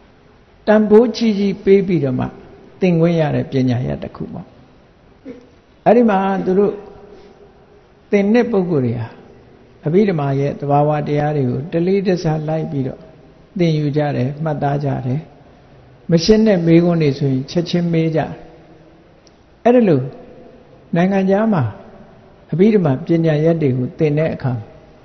တန်ဖိုးကြီးကြီးပေးပြီးတော့မှသင်ခွင့်ရတဲ့ပညာရတစ်ခုပေါ့အဲ့ဒီမှာသူတို့သင်တဲ့ပုဂ္ဂိုလ်တွေဟာအဘိဓမ္မာရဲ့သဘာဝတရားတွေကိုတလေးတစားလိုက်ပြီးတော့သင်ယူကြတယ်မှတ်သားကြတယ်မရှင်းတဲ့မေးခွန်းတွေဆိုရင်ချက်ချင်းမေးကြတယ်အဲ့ဒါလို့နိုင်ငံခြားမှာအဘိဓမ္မာပညာရက်တွေကိုသင်တဲ့အခါ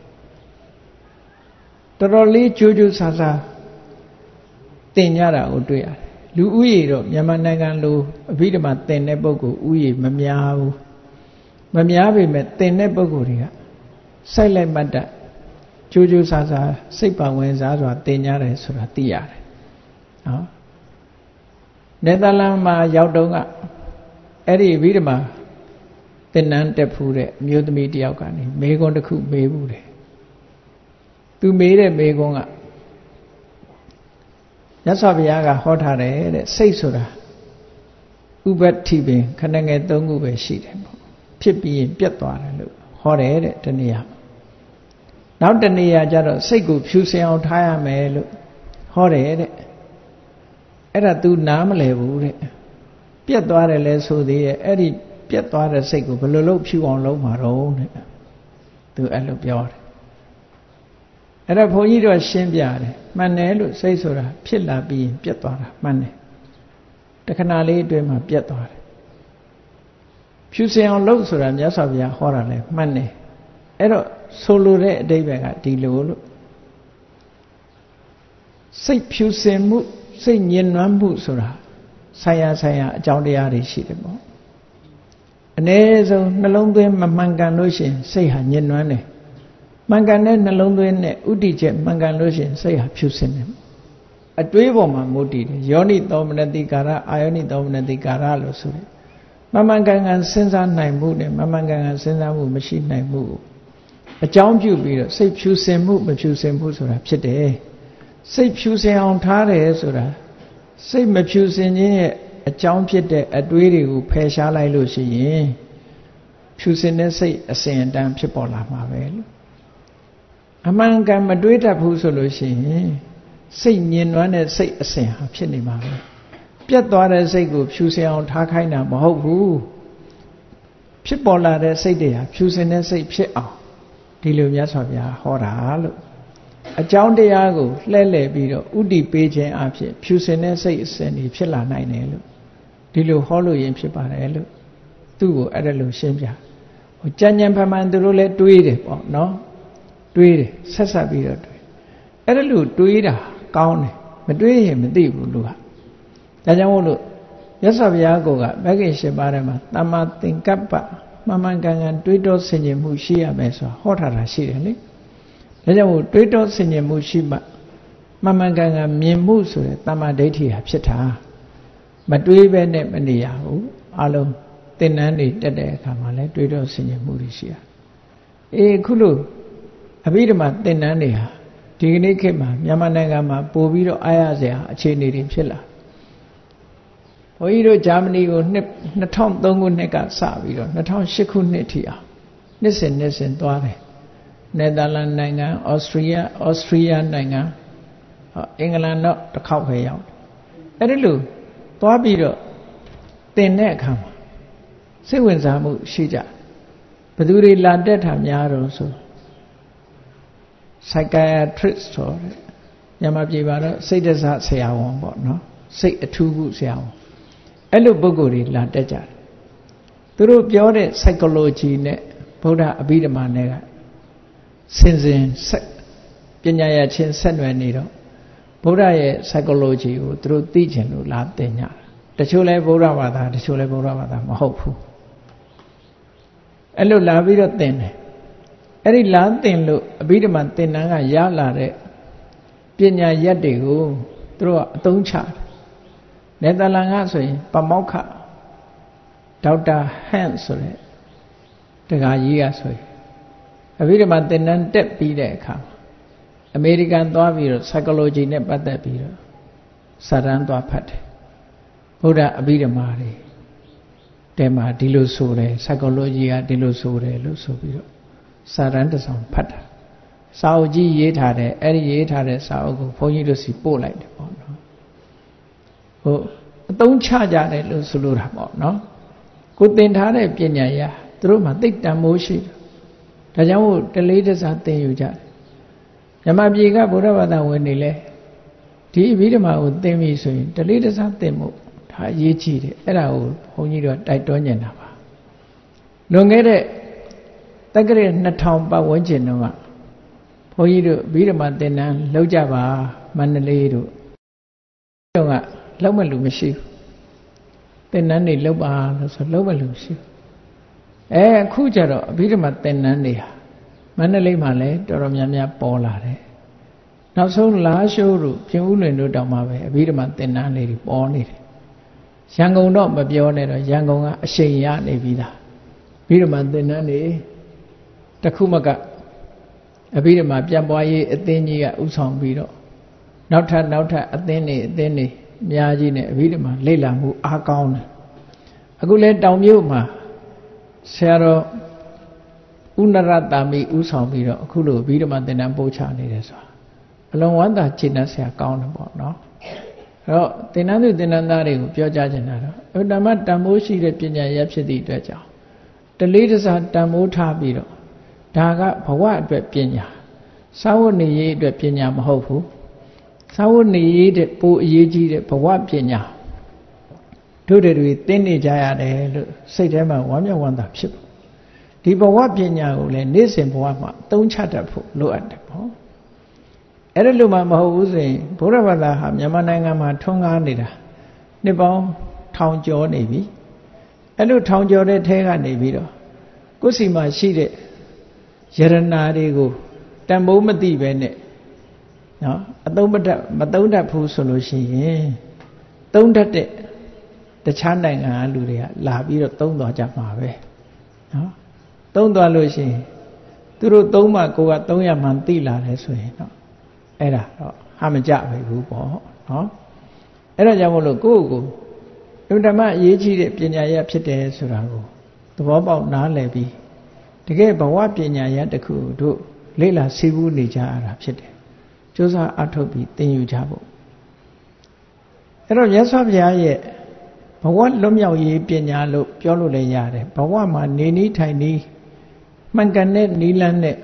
တော်တော်လေးကြိုးကြိုးဆာဆာသင်ကြတာကိုတွေ့ရတယ်လူဦးရေတော့မြန်မာနိုင်ငံလိုအဘိဓမ္မာသင်တဲ့ပုဂ္ဂိုလ်ဦးရေမများဘူးမများပေမဲ့သင်တဲ့ပုဂ္ဂိုလ်တွေကစိုက်လိုက်မှတ်တတ်ကြိုးကြိုးဆာဆာစိတ်ပါဝင်စားစွာသင်ကြတယ်ဆိုတာသိရတယ်နော်နယ်သာလန်မှာရောက်တော့ကအဲ့ဒီအဘိဓမ္မာသင်တန်းတက်ဖူးတဲ့အမျိုးသမီးတယောက်ကနေမေခွန်းတစ်ခုမေးဘူးတယ်သူမေးတဲ့မေခွန်းကမြတ်စွာဘုရားကဟောထားတယ်တဲ့စိတ်ဆိုတာဥပ္ပတ္ထိပင်ခဏငယ်၃ခုပဲရှိတယ်ပေါ့ဖြစ်ပြီးရင်ပြတ်သွားတယ်လို့ဟောတယ်တဲ့တနည်းအားနောက်တနည်းအားကျတော့စိတ်ကိုဖြူစင်အောင်ထားရမယ်လို့ဟောတယ်တဲ့အဲ့ဒါ तू နားမလည်ဘူးတဲ့ပြတ်သွားတယ်လဲဆိုသေးရဲ့အဲ့ဒီပြတ်သွားတဲ့စိတ်ကိုဘယ်လိုလုပ်ဖြူအောင်လုပ်မှာတော့တဲ့ तू အဲ့လိုပြောတယ်အဲ့ဒါဘုန်းကြီးတို့ရှင်းပြတယ်မှန်တယ်လို့စိတ်ဆိုတာဖြစ်လာပြီးရင်ပြတ်သွားတာမှန်တယ်တခဏလေးအတွင်းမှာပြတ်သွားတယ်ဖြူစင်အောင်လုပ်ဆိုတာမြတ်စွာဘုရားဟောတာလဲမှန်တယ်အဲ့တော့ဆိုလိုတဲ့အဓိပ္ပာယ်ကဒီလိုလို့စိတ်ဖြူစင်မှုစိတ်ညင်နွမ်းမှုဆိုတာဆိုင်ရာအကြောင်းတရားတွေရှိတယ်ပေါ့အ ਨੇ ဆုံးနှလုံးသွင်းမမှန်ကန်လို့ရှိရင်စိတ်ဟာညင်နွမ်းတယ်မှန်ကန်တဲ့နှလုံးသွင်းနဲ့ဥတည်ချက်မှန်ကန်လို့ရှိရင်စိတ်ဟာဖြူစင်တယ်အတွေးပေါ်မှာမူတည်တယ်ယောနိသောမနတိကာရအာယောနိသောမနတိကာရလို့ဆိုတယ်မမှန်ကန်ကန်စဉ်းစားနိုင်မှုနဲ့မမှန်ကန်ကန်စဉ်းစားမှုမရှိနိုင်မှုအကြောင်းပြုပြီးတော့စိတ်ဖြူစင်မှုမဖြူစင်မှုဆိုတာဖြစ်တယ်စိတ်ဖြူစင်အောင်ထားတယ်ဆိုတာစိတ်မဖြူစင်ခြင်းရဲ့အကြောင်းဖြစ်တဲ့အတွေးတွေကိုဖယ်ရှားလိုက်လို့ရှိရင်ဖြူစင်တဲ့စိတ်အစဉ်အတန်းဖြစ်ပေါ်လာမှာပဲလို့အမှန်ကန်မတွေးတတ်ဘူးဆိုလို့ရှိရင်စိတ်ညင်နွမ်းတဲ့စိတ်အစဉ်ဟာဖြစ်နေမှာပဲပြတ်သွားတဲ့စိတ်ကိုဖြူစင်အောင်ထားခိုင်းတာမဟုတ်ဘူးဖြစ်ပေါ်လာတဲ့စိတ်တွေဟာဖြူစင်တဲ့စိတ်ဖြစ်အောင်ဒီလိုမြတ်စွာဘုရားဟောတာလို့အကြောင်းတရားကိုလှည့်လည်ပြီးတော့ဥတည်ပေးခြင်းအဖြစ်ဖြူစင်တဲ့စိတ်အစဉ်တွေဖြစ်လာနိုင်တယ်လို့ဒီလိုဟောလို့ရင်ဖြစ်ပါတယ်လို့သူ့ကိုအဲ့ဒါလိုရှင်းပြဟိုကြံ့ကြံ့ဖန်ဖန်သူတို့လည်းတွေးတယ်ပေါ့နော်တွေးတယ်ဆက်ဆက်ပြီးတော့တွေးအဲ့ဒါလိုတွေးတာကောင်းတယ်မတွေးရင်မသိဘူးလူကဒါကြောင့်မို့လို့မြတ်စွာဘုရားကမဂ္ဂင်၈ပါးထဲမှာသမ္မာသင်္ကပ္ပမှန်မှန်ကန်ကန်တွေးတောဆင်ခြင်မှုရှိရမယ်ဆိုတာဟောထားတာရှိတယ်လေဒါကြောင့်မို့တွေးတောဆင်ခြင်မှုရှိမှမှန်မှန်ကန်ကန်မြင်မှုဆိုတဲ့တမ္မာဒိဋ္ဌိဟာဖြစ်တာမတွေးပဲနဲ့မနေရဘူးအလုံးသင်္นานတွေတက်တဲ့အခါမှာလဲတွေးတောဆင်ခြင်မှုတွေရှိရအခုလို့အဘိဓမ္မာသင်္นานတွေဟာဒီကနေ့ခေတ်မှာမြန်မာနိုင်ငံမှာပို့ပြီးတော့အားရစရာအခြေအနေတွေဖြစ်လာဘုန်းကြီးတို့ဂျာမနီကို2003ခုနှစ်ကစပြီးတော့2008ခုနှစ်ထိအောင်နှစ်စဉ်သွားတယ်နယ်သာလန်နိုင်ငံဩစတြီးယားနိုင်ငံအင်္ဂလန်တော့တစ်ခေါက်ပဲရောက်အဲ့ဒီလိုသွားပြီးတော့သင်တဲ့အခါမှာစိတ်ဝင်စားမှုရှိကြဘယ်သူတွေလာတက်တာများတော့ဆိုpsychiatrist ဆိုတဲ့မြန်မာပြည်မှာတော့စိတ်တစဆရာဝန်ပေါ့နော်စိတ်အထူးကုဆရာဝန်အဲ့လိုပုဂ္ဂိုလ်တွေလာတက်ကြတယ်သူတို့ပြောတဲ့ psychology နဲ့ဗုဒ္ဓအဘိဓမ္မာနဲ့ကစဉ်ပညာရချင်းဆက်နွယ်နေတော့ဗုဒ္ဓရဲ့ psychology ကိုသူတို့သိချင်လို့လာသင်ကြတာတချို့လဲဗုဒ္ဓဘာသာတချို့လဲဗုဒ္ဓဘာသာမဟုတ်ဘူးအဲ့လိုလာပြီးတော့သင်တယ်အဲ့ဒီလာသင်လို့အဘိဓမ္မာသင်တန်းကရလာတဲ့ပညာရက်တွေကိုသူတို့ကအသုံးချတယ်နယ်သာလန်ကဆိုရင်ပမောက္ခဒေါက်တာဟန့်ဆိုတဲ့တက္ကကြီးကဆိုရင်အဘိဓမ္မာသင်တန်းတက်ပြီးတဲ့အခါအမေရိကန်သွားပြီးတော့ psychology နဲ့ပတ်သက်ပြီးတော့စာတမ်းသွားဖတ်တယ်ဗုဒ္ဓအဘိဓမ္မာတွေတဲမှာဒီလိုဆိုတယ် psychology ကဒီလိုဆိုတယ်လို့ဆိုပြီးတော့စာတမ်းတစ်စောင်ဖတ်တာစာအုပ်ကြီးရေးထားတယ်အဲ့ဒီရေးထားတဲ့စာအုပ်ကိုဘုန်းကြီးတို့စီပို့လိုက်တယ်ပေါ့နော်ဟုတ်အသုံးချကြတယ်လို့ဆိုလိုတာပေါ့နော်ကိုသင်ထားတဲ့ပညာရသူတို့မှသိတန်မိုးရှိတယ်ဒါကြောင့်မို့တလေးတစားသင်ယူကြတယ်မြမပြေကဗုဒ္ဓဘာသာဝင်နေလဲဒီအဘိဓမ္မာကိုသင်ပြီဆိုရင်တလေးတစားသင်ဖို့ဒါအရေးကြီးတယ်အဲ့ဒါကိုဘုန်းကြီးတို့တိုက်တွန်းနေတာပါလွန်ခဲ့တဲ့တက္ကရာ2000ပတ်ဝန်းကျင်တုန်းကဘုန်းကြီးတို့အဘိဓမ္မာသင်တန်းလုပ်ကြပါမန္တလေးတို့ကလုံးမလူမရှိဘူးသင်တန်းတွေလုပ်ပါလို့ဆိုလုံးမလူမရှိဘူးအခုကျတော့အဘိဓမ္မာသင်တန်းတွေဟာမန္တလေးမှာလည်းတော်တော်များများပေါ်လာတယ်နောက်ဆုံးလားရှိုးတို့ပြင်ဦးလွင်တို့တောင်မှပဲအဘိဓမ္မာသင်တန်းလေးတွေပေါ်နေတယ်ရန်ကုန်တော့မပြောနဲ့တော့ရန်ကုန်ကအရှိန်ရနေပြီသားအဘိဓမ္မာသင်တန်းတွေတခုမှကအဘိဓမ္မာပြန်ပွားရေးအသင်းကြီးကဥဆောင်ပြီးတော့နောက်ထပ်အသင်းတွေအများကြီးနဲ့အဘိဓမ္မာလေ့လာမှုအားကောင်းတယ်အခုလဲတောင်မြို့မှာဆရာတော်ဥနရတာမိဥဆောင်ပြီးတော့အခုလိုအဘိဓမ္မာသင်တန်းပို့ချနေတယ်ဆိုတာအလုံးဝမ်းသာကျေနပ်စရာကောင်းတယ်ပေါ့နော်အဲ့တော့သင်တန်းသူသင်တန်းသားတွေကိုပြောကြားချင်တာတော့အတ္တမတန်ဖိုးရှိတဲ့ပညာရဖြစ်သည့်အတွက်ကြောင့်တလေးတစားတန်ဖိုးထားပြီးတော့ဒါကဘဝအတွက်ပညာစာဝတ်နေရေးအတွက်ပညာမဟုတ်ဘူးစာဝတ်နေရေးတဲ့ပိုအရေးကြီးတဲ့ဘဝပညာတို့တွေသင်နေကြရတယ်လို့စိတ်ထဲမှာဝမ်းမြောက်ဝမ်းသာဖြစ်ဖို့ဒီဘဝပညာကိုလည်းနေ့စဉ်ဘဝမှာသုံးချတတ်ဖို့လိုအပ်တယ်ပေါ့အဲ့ဒါလို့မှမဟုတ်ဘူးဆိုရင်ဘုရားဘာသာဟာမြန်မာနိုင်ငံမှာထွန်းကားနေတာနှစ်ပေါင်းထောင်ကျော်နေပြီအဲ့လိုထောင်ကျော်တဲ့ထဲကနေပြီးတော့ကိုယ်စီမှာရှိတဲ့ယရနာတွေကိုတန်ဖိုးမသိပဲနဲ့နော်မသုံးတတ်ဘူးဆိုလို့ရှိရင်သုံးတတ်တဲ့တခြားနိုင်ငံကလူတွေကလာပြီးတော့သုံးသွားကြမှာပဲနော်သုံးသွားလို့ရှိရင်သူတို့သုံးမှကိုယ်ကသုံးရမှန်သိလာတယ်ဆိုရင်တော့အဲ့ဒါတော့ဟာမကြပဲဘူးပေါ့နော်အဲ့ဒါကြောင့်မို့လို့ကိုယ့်ကိုအင်တမအရေးကြီးတဲ့ပညာရဖြစ်တယ်ဆိုတာကိုသဘောပေါက်နားလည်ပြီးတကယ်ဘဝပညာရတစ်ခုတို့လေ့လာသိဘူးနေကြရတာဖြစ်တယ်ကြိုးစားအထောက်ပြီးသင်ယူကြဖို့အဲ့တော့မြတ်စွာဘုရားရဲ့ဘဝလွတ်မြောက်ရေးပညာလို့ပြောလို့လည်းရတယ်ဘဝမှာနေနည်းထိုင်နည်းမှန်ကန်တဲ့နီးလန်းတဲ့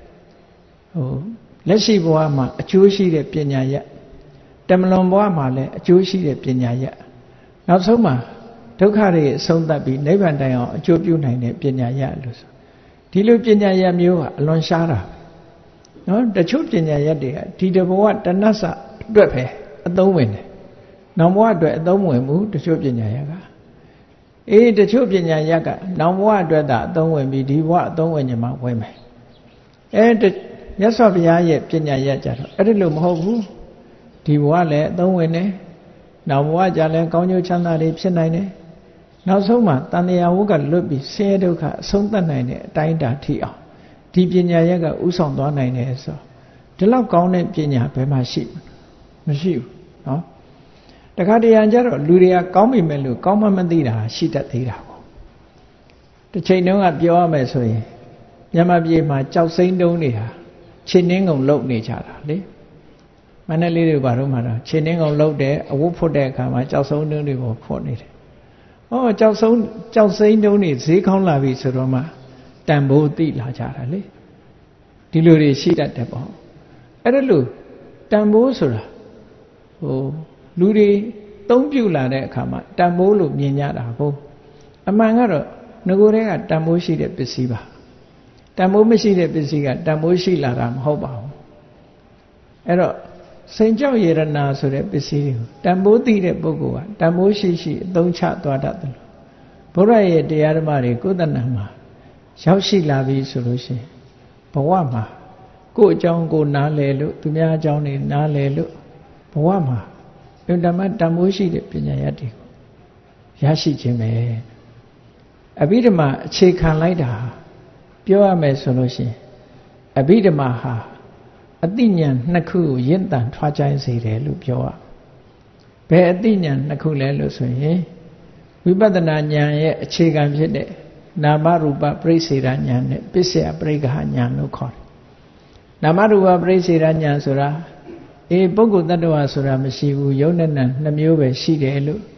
လက်ရှိဘဝမှာအကျိုးရှိတဲ့ပညာရတမလွန်ဘဝမှာလည်းအကျိုးရှိတဲ့ပညာရနောက်ဆုံးမှာဒုက္ခတွေအဆုံးသတ်ပြီးနိဗ္ဗာန်တိုင်အောင်အကျိုးပြုနိုင်တဲ့ပညာရလို့ဆိုဒီလိုပညာရမျိုးဟာအလွန်ရှားတာနော်တချို့ပညာရတွေကဒီတဘဝတဏ္ဍစအတွက်ပဲအသုံးဝင်တယ်နောင်ဘဝအတွက်အသုံးဝင်မှုတချို့ပညာရကတချို့ပညာရကနောင်ဘဝအတွက်သာအသုံးဝင်ပြီးဒီဘဝအသုံးဝင်ညမှာဝင်မယ်မြတ်စွာဘုရားရဲ့ပညာရကြတော့အဲ့ဒီလိုမဟုတ်ဘူးဒီဘဝလည်းအသုံးဝင်တယ်နောက်ဘဝကြလည်းကောင်းကျိုးချမ်းသာတွေဖြစ်နိုင်တယ်နောက်ဆုံးမှာတဏှာဝုကလွတ်ပြီးဆင်းရဲဒုက္ခအဆုံးသတ်နိုင်တဲ့အတိုင်းအတာထိအောင်ဒီပညာရကဥဆောင်သွားနိုင်တယ်ဆိုဒီလောက်ကောင်းတဲ့ပညာဘယ်မှာရှိမရှိဘူးနော်တခါတရံကျတော့လူတွေကကောင်းပြီမဲ့လို့ကောင်းမှမသိတာရှိတတ်သေးတာပေါ့တစ်ချိန်တုန်းကပြောရမယ်ဆိုရင်မြန်မာပြည်မှာကြောက်စိမ့်တုံးနေတာခြေနှင်းကုန်လုတ်နေကြတာလေမန္တလေးတွေဘာလို့မှတော့ခြေနှင်းကုန်လုတ်တယ်အဝတ်ဖွတ်တဲ့အခါမှာကြောက်ဆုံးတုံးတွေပေါ်ဖွတ်နေတယ်ကြောက်စိမ့်တုံးတွေဈေးကောင်းလာပြီဆိုတော့မှတန်ဖိုးသိလာကြတာလေဒီလိုတွေရှိတတ်တယ်ပေါ့အဲ့ဒါလို့တန်ဖိုးဆိုတာလူတွေသုံးပြုလာတဲ့အခါမှာတန်ဖိုးလို့မြင်ကြတာဟုတ်အမှန်ကတော့ငကိုယ်တည်းကတန်ဖိုးရှိတဲ့ပစ္စည်းပါတန်ဖိုးမရှိတဲ့ပစ္စည်းကတန်ဖိုးရှိလာတာမဟုတ်ပါဘူးအဲ့တော့စိန်ကြောက်ရတနာဆိုတဲ့ပစ္စည်းတွေကိုတန်ဖိုးသိတဲ့ပုဂ္ဂိုလ်ကတန်ဖိုးရှိအသုံးချသွားတတ်တယ်ဘုရားရဲ့တရားဓမ္မတွေကိုယ်တဏ္ဍာမှာရောက်ရှိလာပြီဆိုလို့ရှိရင်ဘဝမှာကိုယ့်အကြောင်းကိုနားလည်လို့သူများအကြောင်းတွေနားလည်လို့ဘဝမှာအင်တမတန်ဖိုးရှိတဲ့ပညာရတွေကိုရရှိခြင်းပဲအဘိဓမ္မာအခြေခံလိုက်တာပြောရမယ်ဆိုလို့ရှိရင်အဘိဓမ္မာဟာအသိဉာဏ်နှစ်ခုကိုရင့်တန်ထွားကြိုင်းစေတယ်လို့ပြောရဘယ်အသိဉာဏ်နှစ်ခုလဲလို့ဆိုရင်ဝိပဿနာဉာဏ်ရဲ့အခြေခံဖြစ်တဲ့နာမရူပပရိစ္ဆေဒဉာဏ်နဲ့ပစ္စယပရိက္ခဉာဏ်လို့ခေါ်တယ်နာမရူပပရိစ္ဆေဒဉာဏ်ဆိုတာပုဂ္ဂိုလ်တ attva ဆိုတာမရှိဘူးယုံနဲ့နံနှစ်မျိုးပဲရှိတယ်လို့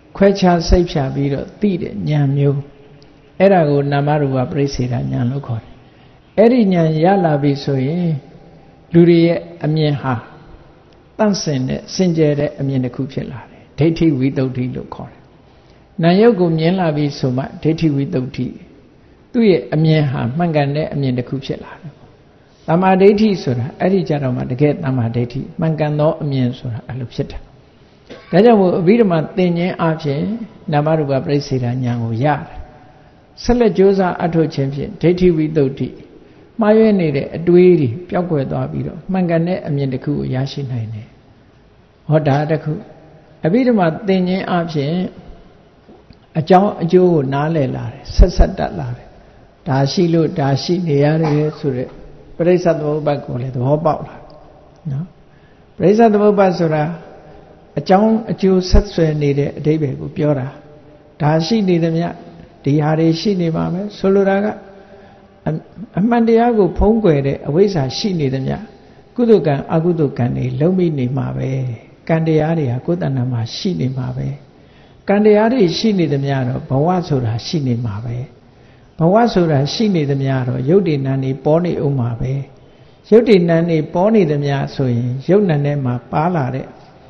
ခွဲခြားစိတ်ဖြာပြီးတော့သိတဲ့ဉာဏ်မျိုးအဲ့ဒါကိုနာမရူပပရိစ္ဆေဒဉာဏ်လို့ခေါ်တယ်အဲ့ဒီဉာဏ်ရလာပြီဆိုရင်လူတွေရဲ့အမြင်ဟာတန့်စင်တဲ့စင်ကြယ်တဲ့အမြင်တစ်ခုဖြစ်လာတယ်ဒိဋ္ဌိဝိတ္တုလို့ခေါ်တယ်နာယုတ်ကိုမြင်လာပြီဆိုမှဒိဋ္ဌိဝိတ္တုသူ့ရဲ့အမြင်ဟာမှန်ကန်တဲ့အမြင်တစ်ခုဖြစ်လာတယ်တမ္မာဒိဋ္ဌိဆိုတာအဲ့ဒီကြတော့မှတကယ်တမ္မာဒိဋ္ဌိမှန်ကန်သောအမြင်ဆိုတာအဲ့လိုဖြစ်တာဒါကြောင့်မို့အဘိဓမ္မာသင်ခြင်းအပြင်နာမရူပပရိစ္ဆေဒဉာဏ်ကိုရတယ်ဆက်လက်ကြိုးစားအထောက်ခြင်းဖြင့်ဒိဋ္ဌိဝိတ္တုမှားရွေးနေတဲ့အတွေးတွေပျောက်ကွယ်သွားပြီးတော့မှန်ကန်တဲ့အမြင်တစ်ခုကိုရရှိနိုင်တယ်ဟောဒါတစ်ခုအဘိဓမ္မာသင်ခြင်းအပြင်အကြောင်းအကျိုးကိုနားလည်လာတယ်ဆက်ဆက်တတ်လာတယ်ဒါရှိလို့ဒါရှိနေရတယ်ဆိုတဲ့ပရိစ္ဆေသမုပ္ပါဒ်ကိုလည်းသဘောပေါက်လာနော်ပရိစ္ဆေသမုပ္ပါဒ်ဆိုတာအကြောင်းအကျိုးဆက်ဆွယ်နေတဲ့အဓိပ္ပာယ်ကိုပြောတာဒါရှိနေသမျှဒီဟာတွေရှိနေမှာပဲဆိုလိုတာကအမှန်တရားကိုဖုံးကွယ်တဲ့အဝိဇ္ဇာရှိနေသမျှကုသိုလ်ကံအကုသိုလ်ကံတွေလုံးမိနေမှာပဲကံတရားတွေဟာကိုယ်တဏ္ဍာမှာရှိနေမှာပဲကံတရားတွေရှိနေသမျှတော့ဘဝဆိုတာရှိနေမှာပဲဘဝဆိုတာရှိနေသမျှတော့ယုတ်တိနံနေပေါ်နေအောင်မှာပဲယုတ်တိနံနေပေါ်နေသမျှဆိုရင်ယုတ်နံထဲမှာပါလာတဲ့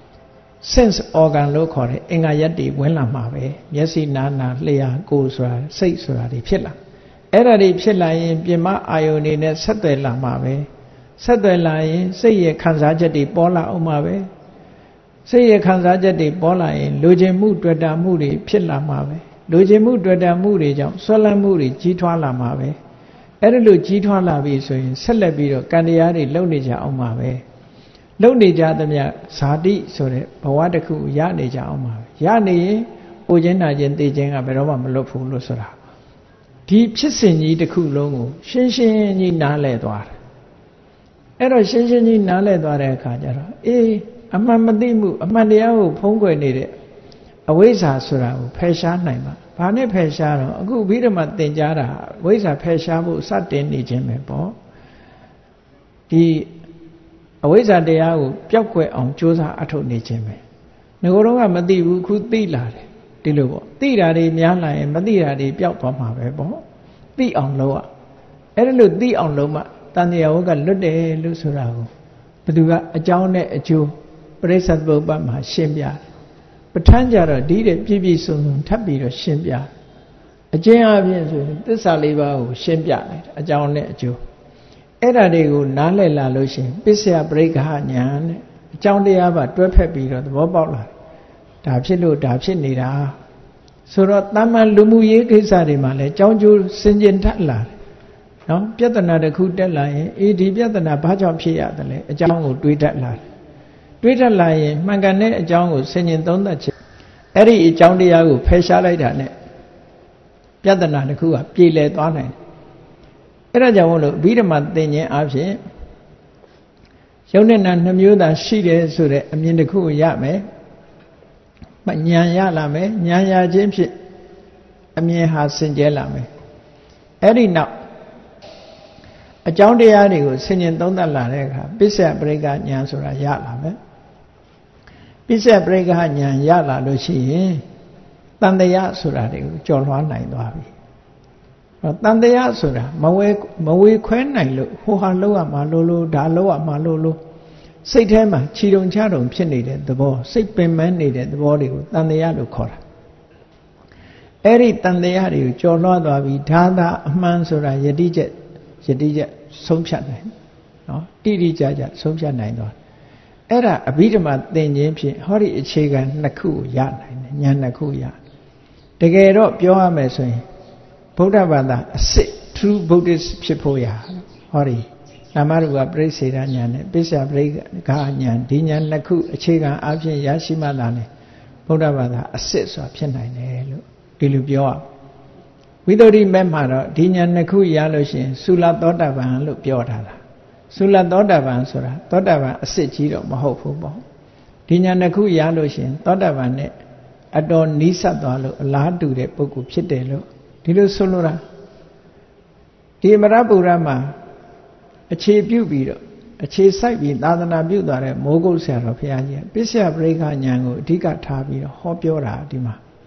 sense organ လို့ခေါ်တဲ့အင်္ဂါရက်တွေဝင်လာမှာပဲမျက်စိနားနာလျှာကိုယ်ဆိုတာစိတ်ဆိုတာတွေဖြစ်လာအဲ့ဒါတွေဖြစ်လာရင်ပြင်မအာယုန်တွေနဲ့ဆက်သွယ်လာမှာပဲဆက်သွယ်လာရင်စိတ်ရဲ့ခံစားချက်တွေပေါ်လာအောင်မှာပဲစိတ်ရဲ့ခံစားချက်တွေပေါ်လာရင်လိုချင်မှုတွေ့တာမှုတွေဖြစ်လာမှာပဲလိုချင်မှုတွေ့တာမှုတွေကြောင့်ဆွဲလန်းမှုတွေကြီးထွားလာမှာပဲအဲ့ဒါလိုကြီးထွားလာပြီဆိုရင်ဆက်လက်ပြီးတော့ကံတရားတွေလုံနေကြအောင်မှာပဲလုံနေကြသမျှဇာတိဆိုတဲ့ဘဝတစ်ခုရနေကြအောင်ပါရနေရင်အိုခြင်းနာခြင်းသိခြင်းကဘယ်တော့မှမလွတ်ဘူးလို့ဆိုတာဒီဖြစ်စဉ်ကြီးတစ်ခုလုံးကိုရှင်းရှင်းကြီးနားလည်သွားတယ်အဲ့တော့ရှင်းရှင်းကြီးနားလည်သွားတဲ့အခါကျတော့အေးအမှန်မသိမှုအမှန်တရားကိုဖုံးကွယ်နေတဲ့အဝိဇ္ဇာဆိုတာကိုဖယ်ရှားနိုင်မှာဘာနဲ့ဖယ်ရှားတော့အခုဘိဓမ္မာသင်ကြားတာဝိဇ္ဇာဖယ်ရှားဖို့စတင်နေခြင်းပဲပေါ့ဒီအဝိဇ္ဇာတရားကိုပျောက်ကွယ်အောင်ကြိုးစားအထုတ်နေခြင်းပဲငကိုယ်တော့ကမသိဘူးခုသိလာတယ်ဒီလိုပေါ့သိတာတွေများလာရင်မသိတာတွေပျောက်သွားမှာပဲပေါ့သိအောင်လုပ်ရအဲ့ဒါလို့သိအောင်လုပ်မှတန်တရားဝကလွတ်တယ်လို့ဆိုတာကိုဘယ်သူကအကြောင်းနဲ့အကျိုးပရိစ္ဆေသမုပ္ပါဒ်မှာရှင်းပြတယ်ပဋ္ဌာန်းကြတော့ဒီတဲ့ပြည့်ပြည့်စုံစုံထပ်ပြီးတော့ရှင်းပြအကျဉ်းအပြင်ဆိုရင်သစ္စာလေးပါးကိုရှင်းပြတယ်အကြောင်းနဲ့အကျိုးအဲ့ဒါတွေကိုနားလည်လာလို့ရှိရင်ပစ္စယပရိက္ခဉာဏ်နဲ့အကြောင်းတရားပါတွဲဖက်ပြီးတော့သဘောပေါက်လာတယ်ဒါဖြစ်လို့ဒါဖြစ်နေတာဆိုတော့တမန်လူမှုရေးကိစ္စတွေမှာလည်းကြောင်းကျိုးစင်ကြင်ထက်လာတယ်နော်ပြဿနာတစ်ခုတက်လာရင်ဒီပြဿနာဘာကြောင့်ဖြစ်ရတယ်လဲအကြောင်းကိုတွေးတတ်လာတယ်တွေးတတ်လာရင်မှန်ကန်တဲ့အကြောင်းကိုစင်ကြင်သုံးသပ်ခြင်းအဲ့ဒီအကြောင်းတရားကိုဖယ်ရှားလိုက်တာနဲ့ပြဿနာတစ်ခုကပြေလည်သွားနိုင်အဲ့ဒါကြောင့်မို့လို့အဘိဓမ္မာသင်ခြင်းအပြင်ယုံနဲ့နာနှမျိုးသာရှိတယ်ဆိုတဲ့အမြင်တစ်ခုကိုရမယ်ဉာဏ်ရလာမယ်ဉာဏ်ရခြင်းဖြင့်အမြင်ဟာစင်ကြဲလာမယ်အဲ့ဒီနောက်အကြောင်းတရားတွေကိုဆင်ញင်သုံးသပ်လာတဲ့အခါပစ္စယပရိက္ခဉာဏ်ဆိုတာရလာမယ်ပစ္စယပရိက္ခဉာဏ်ရလာလို့ရှိရင်တန်တရားဆိုတာတွေကိုကျော်လွှားနိုင်သွားပြီတန်တရားဆိုတာမဝေခွဲနိုင်လို့ဟိုဟာလောက်ရမှာလို့ဒါလောက်ရမှာလို့စိတ်ထဲမှာခြိတုံချတုံဖြစ်နေတဲ့သဘောစိတ်ပင်ပန်းနေတဲ့သဘောတွေကိုတန်တရားလို့ခေါ်တာအဲ့ဒီတန်တရားတွေကိုကျော်လွှားသွားပြီးဒါသာအမှန်ဆိုတာယတိကျက်ဆုံးဖြတ်နိုင်နော်တိတိကျကျဆုံးဖြတ်နိုင်သွားအဲ့ဒါအဘိဓမ္မာသင်ခြင်းဖြင့်ဟောဒီအခြေခံနှစ်ခုကိုရနိုင်တယ်ဉာဏ်နှစ်ခုရတကယ်တော့ပြောရမယ်ဆိုရင်ဗုဒ္ဓဘာသာအစစ် true Buddhist ဖြစ်ဖို့ရဟောဒီနာမရူပပရိစ္ဆေဒဉာဏ်နဲ့ပစ္စယပရိက္ခဉာဏ်ဒီဉာဏ်နှစ်ခုအခြေခံအဖြစ်ရရှိမှသာလေဗုဒ္ဓဘာသာအစစ်ဆိုတာဖြစ်နိုင်တယ်လို့ဒီလိုပြောရဝိသုဒ္ဓိမဲ့မှာတော့ဒီဉာဏ်နှစ်ခုရလို့ရှိရင်သုလသောတာပန်လို့ပြောထားတာသုလသောတာပန်ဆိုတာသောတာပန်အစစ်ကြီးတော့မဟုတ်ဘူးပေါ့ဒီဉာဏ်နှစ်ခုရလို့ရှိရင်သောတာပန်နဲ့အတော်နီးစပ်သွားလို့အလားတူတဲ့ပုဂ္ဂိုလ်ဖြစ်တယ်လို့ဒီလိုဆိုလိုတာဒီမရပုရမှာအခြေပြုပြီးတော့အခြေစိုက်ပြီးသာသနာပြုသွားတဲ့မိုးကုတ်ဆရာတော်ဘုရားကြီးပစ္စယပရိက္ခဉာဏ်ကိုအဓိကထားပြီးတော့ဟောပြောတာဒီမှာ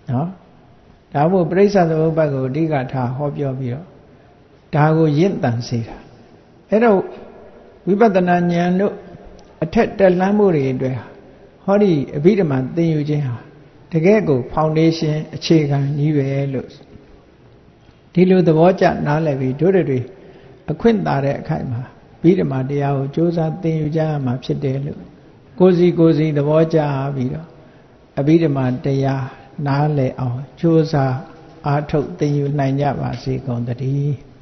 နော်ဒါမို့ပရိစ္ဆသမုပ္ပါဒ်ကိုအဓိကထားဟောပြောပြီးတော့ဒါကိုရင့်တန်စေတာအဲ့တော့ဝိပဿနာဉာဏ်တို့အထက်တက်လှမ်းမှုတွေအတွက်ဟောဒီအဘိဓမ္မာသင်ယူခြင်းဟာတကယ်ကို foundation အခြေခံကြီးပဲလို့ဒီလိုသဘောကျနားလည်ပြီးတို့တွေအခွင့်သာတဲ့အခိုက်မှာဘိဓမ္မာတရားကိုစ조사သင်ယူကြရမှာဖြစ်တယ်လို့ကိုယ်စီသဘောကျပြီးတော့အဘိဓမ္မာတရားနားလည်အောင်စ조사အားထုတ်သင်ယူနိုင်ကြပါစေကုန်သတည်း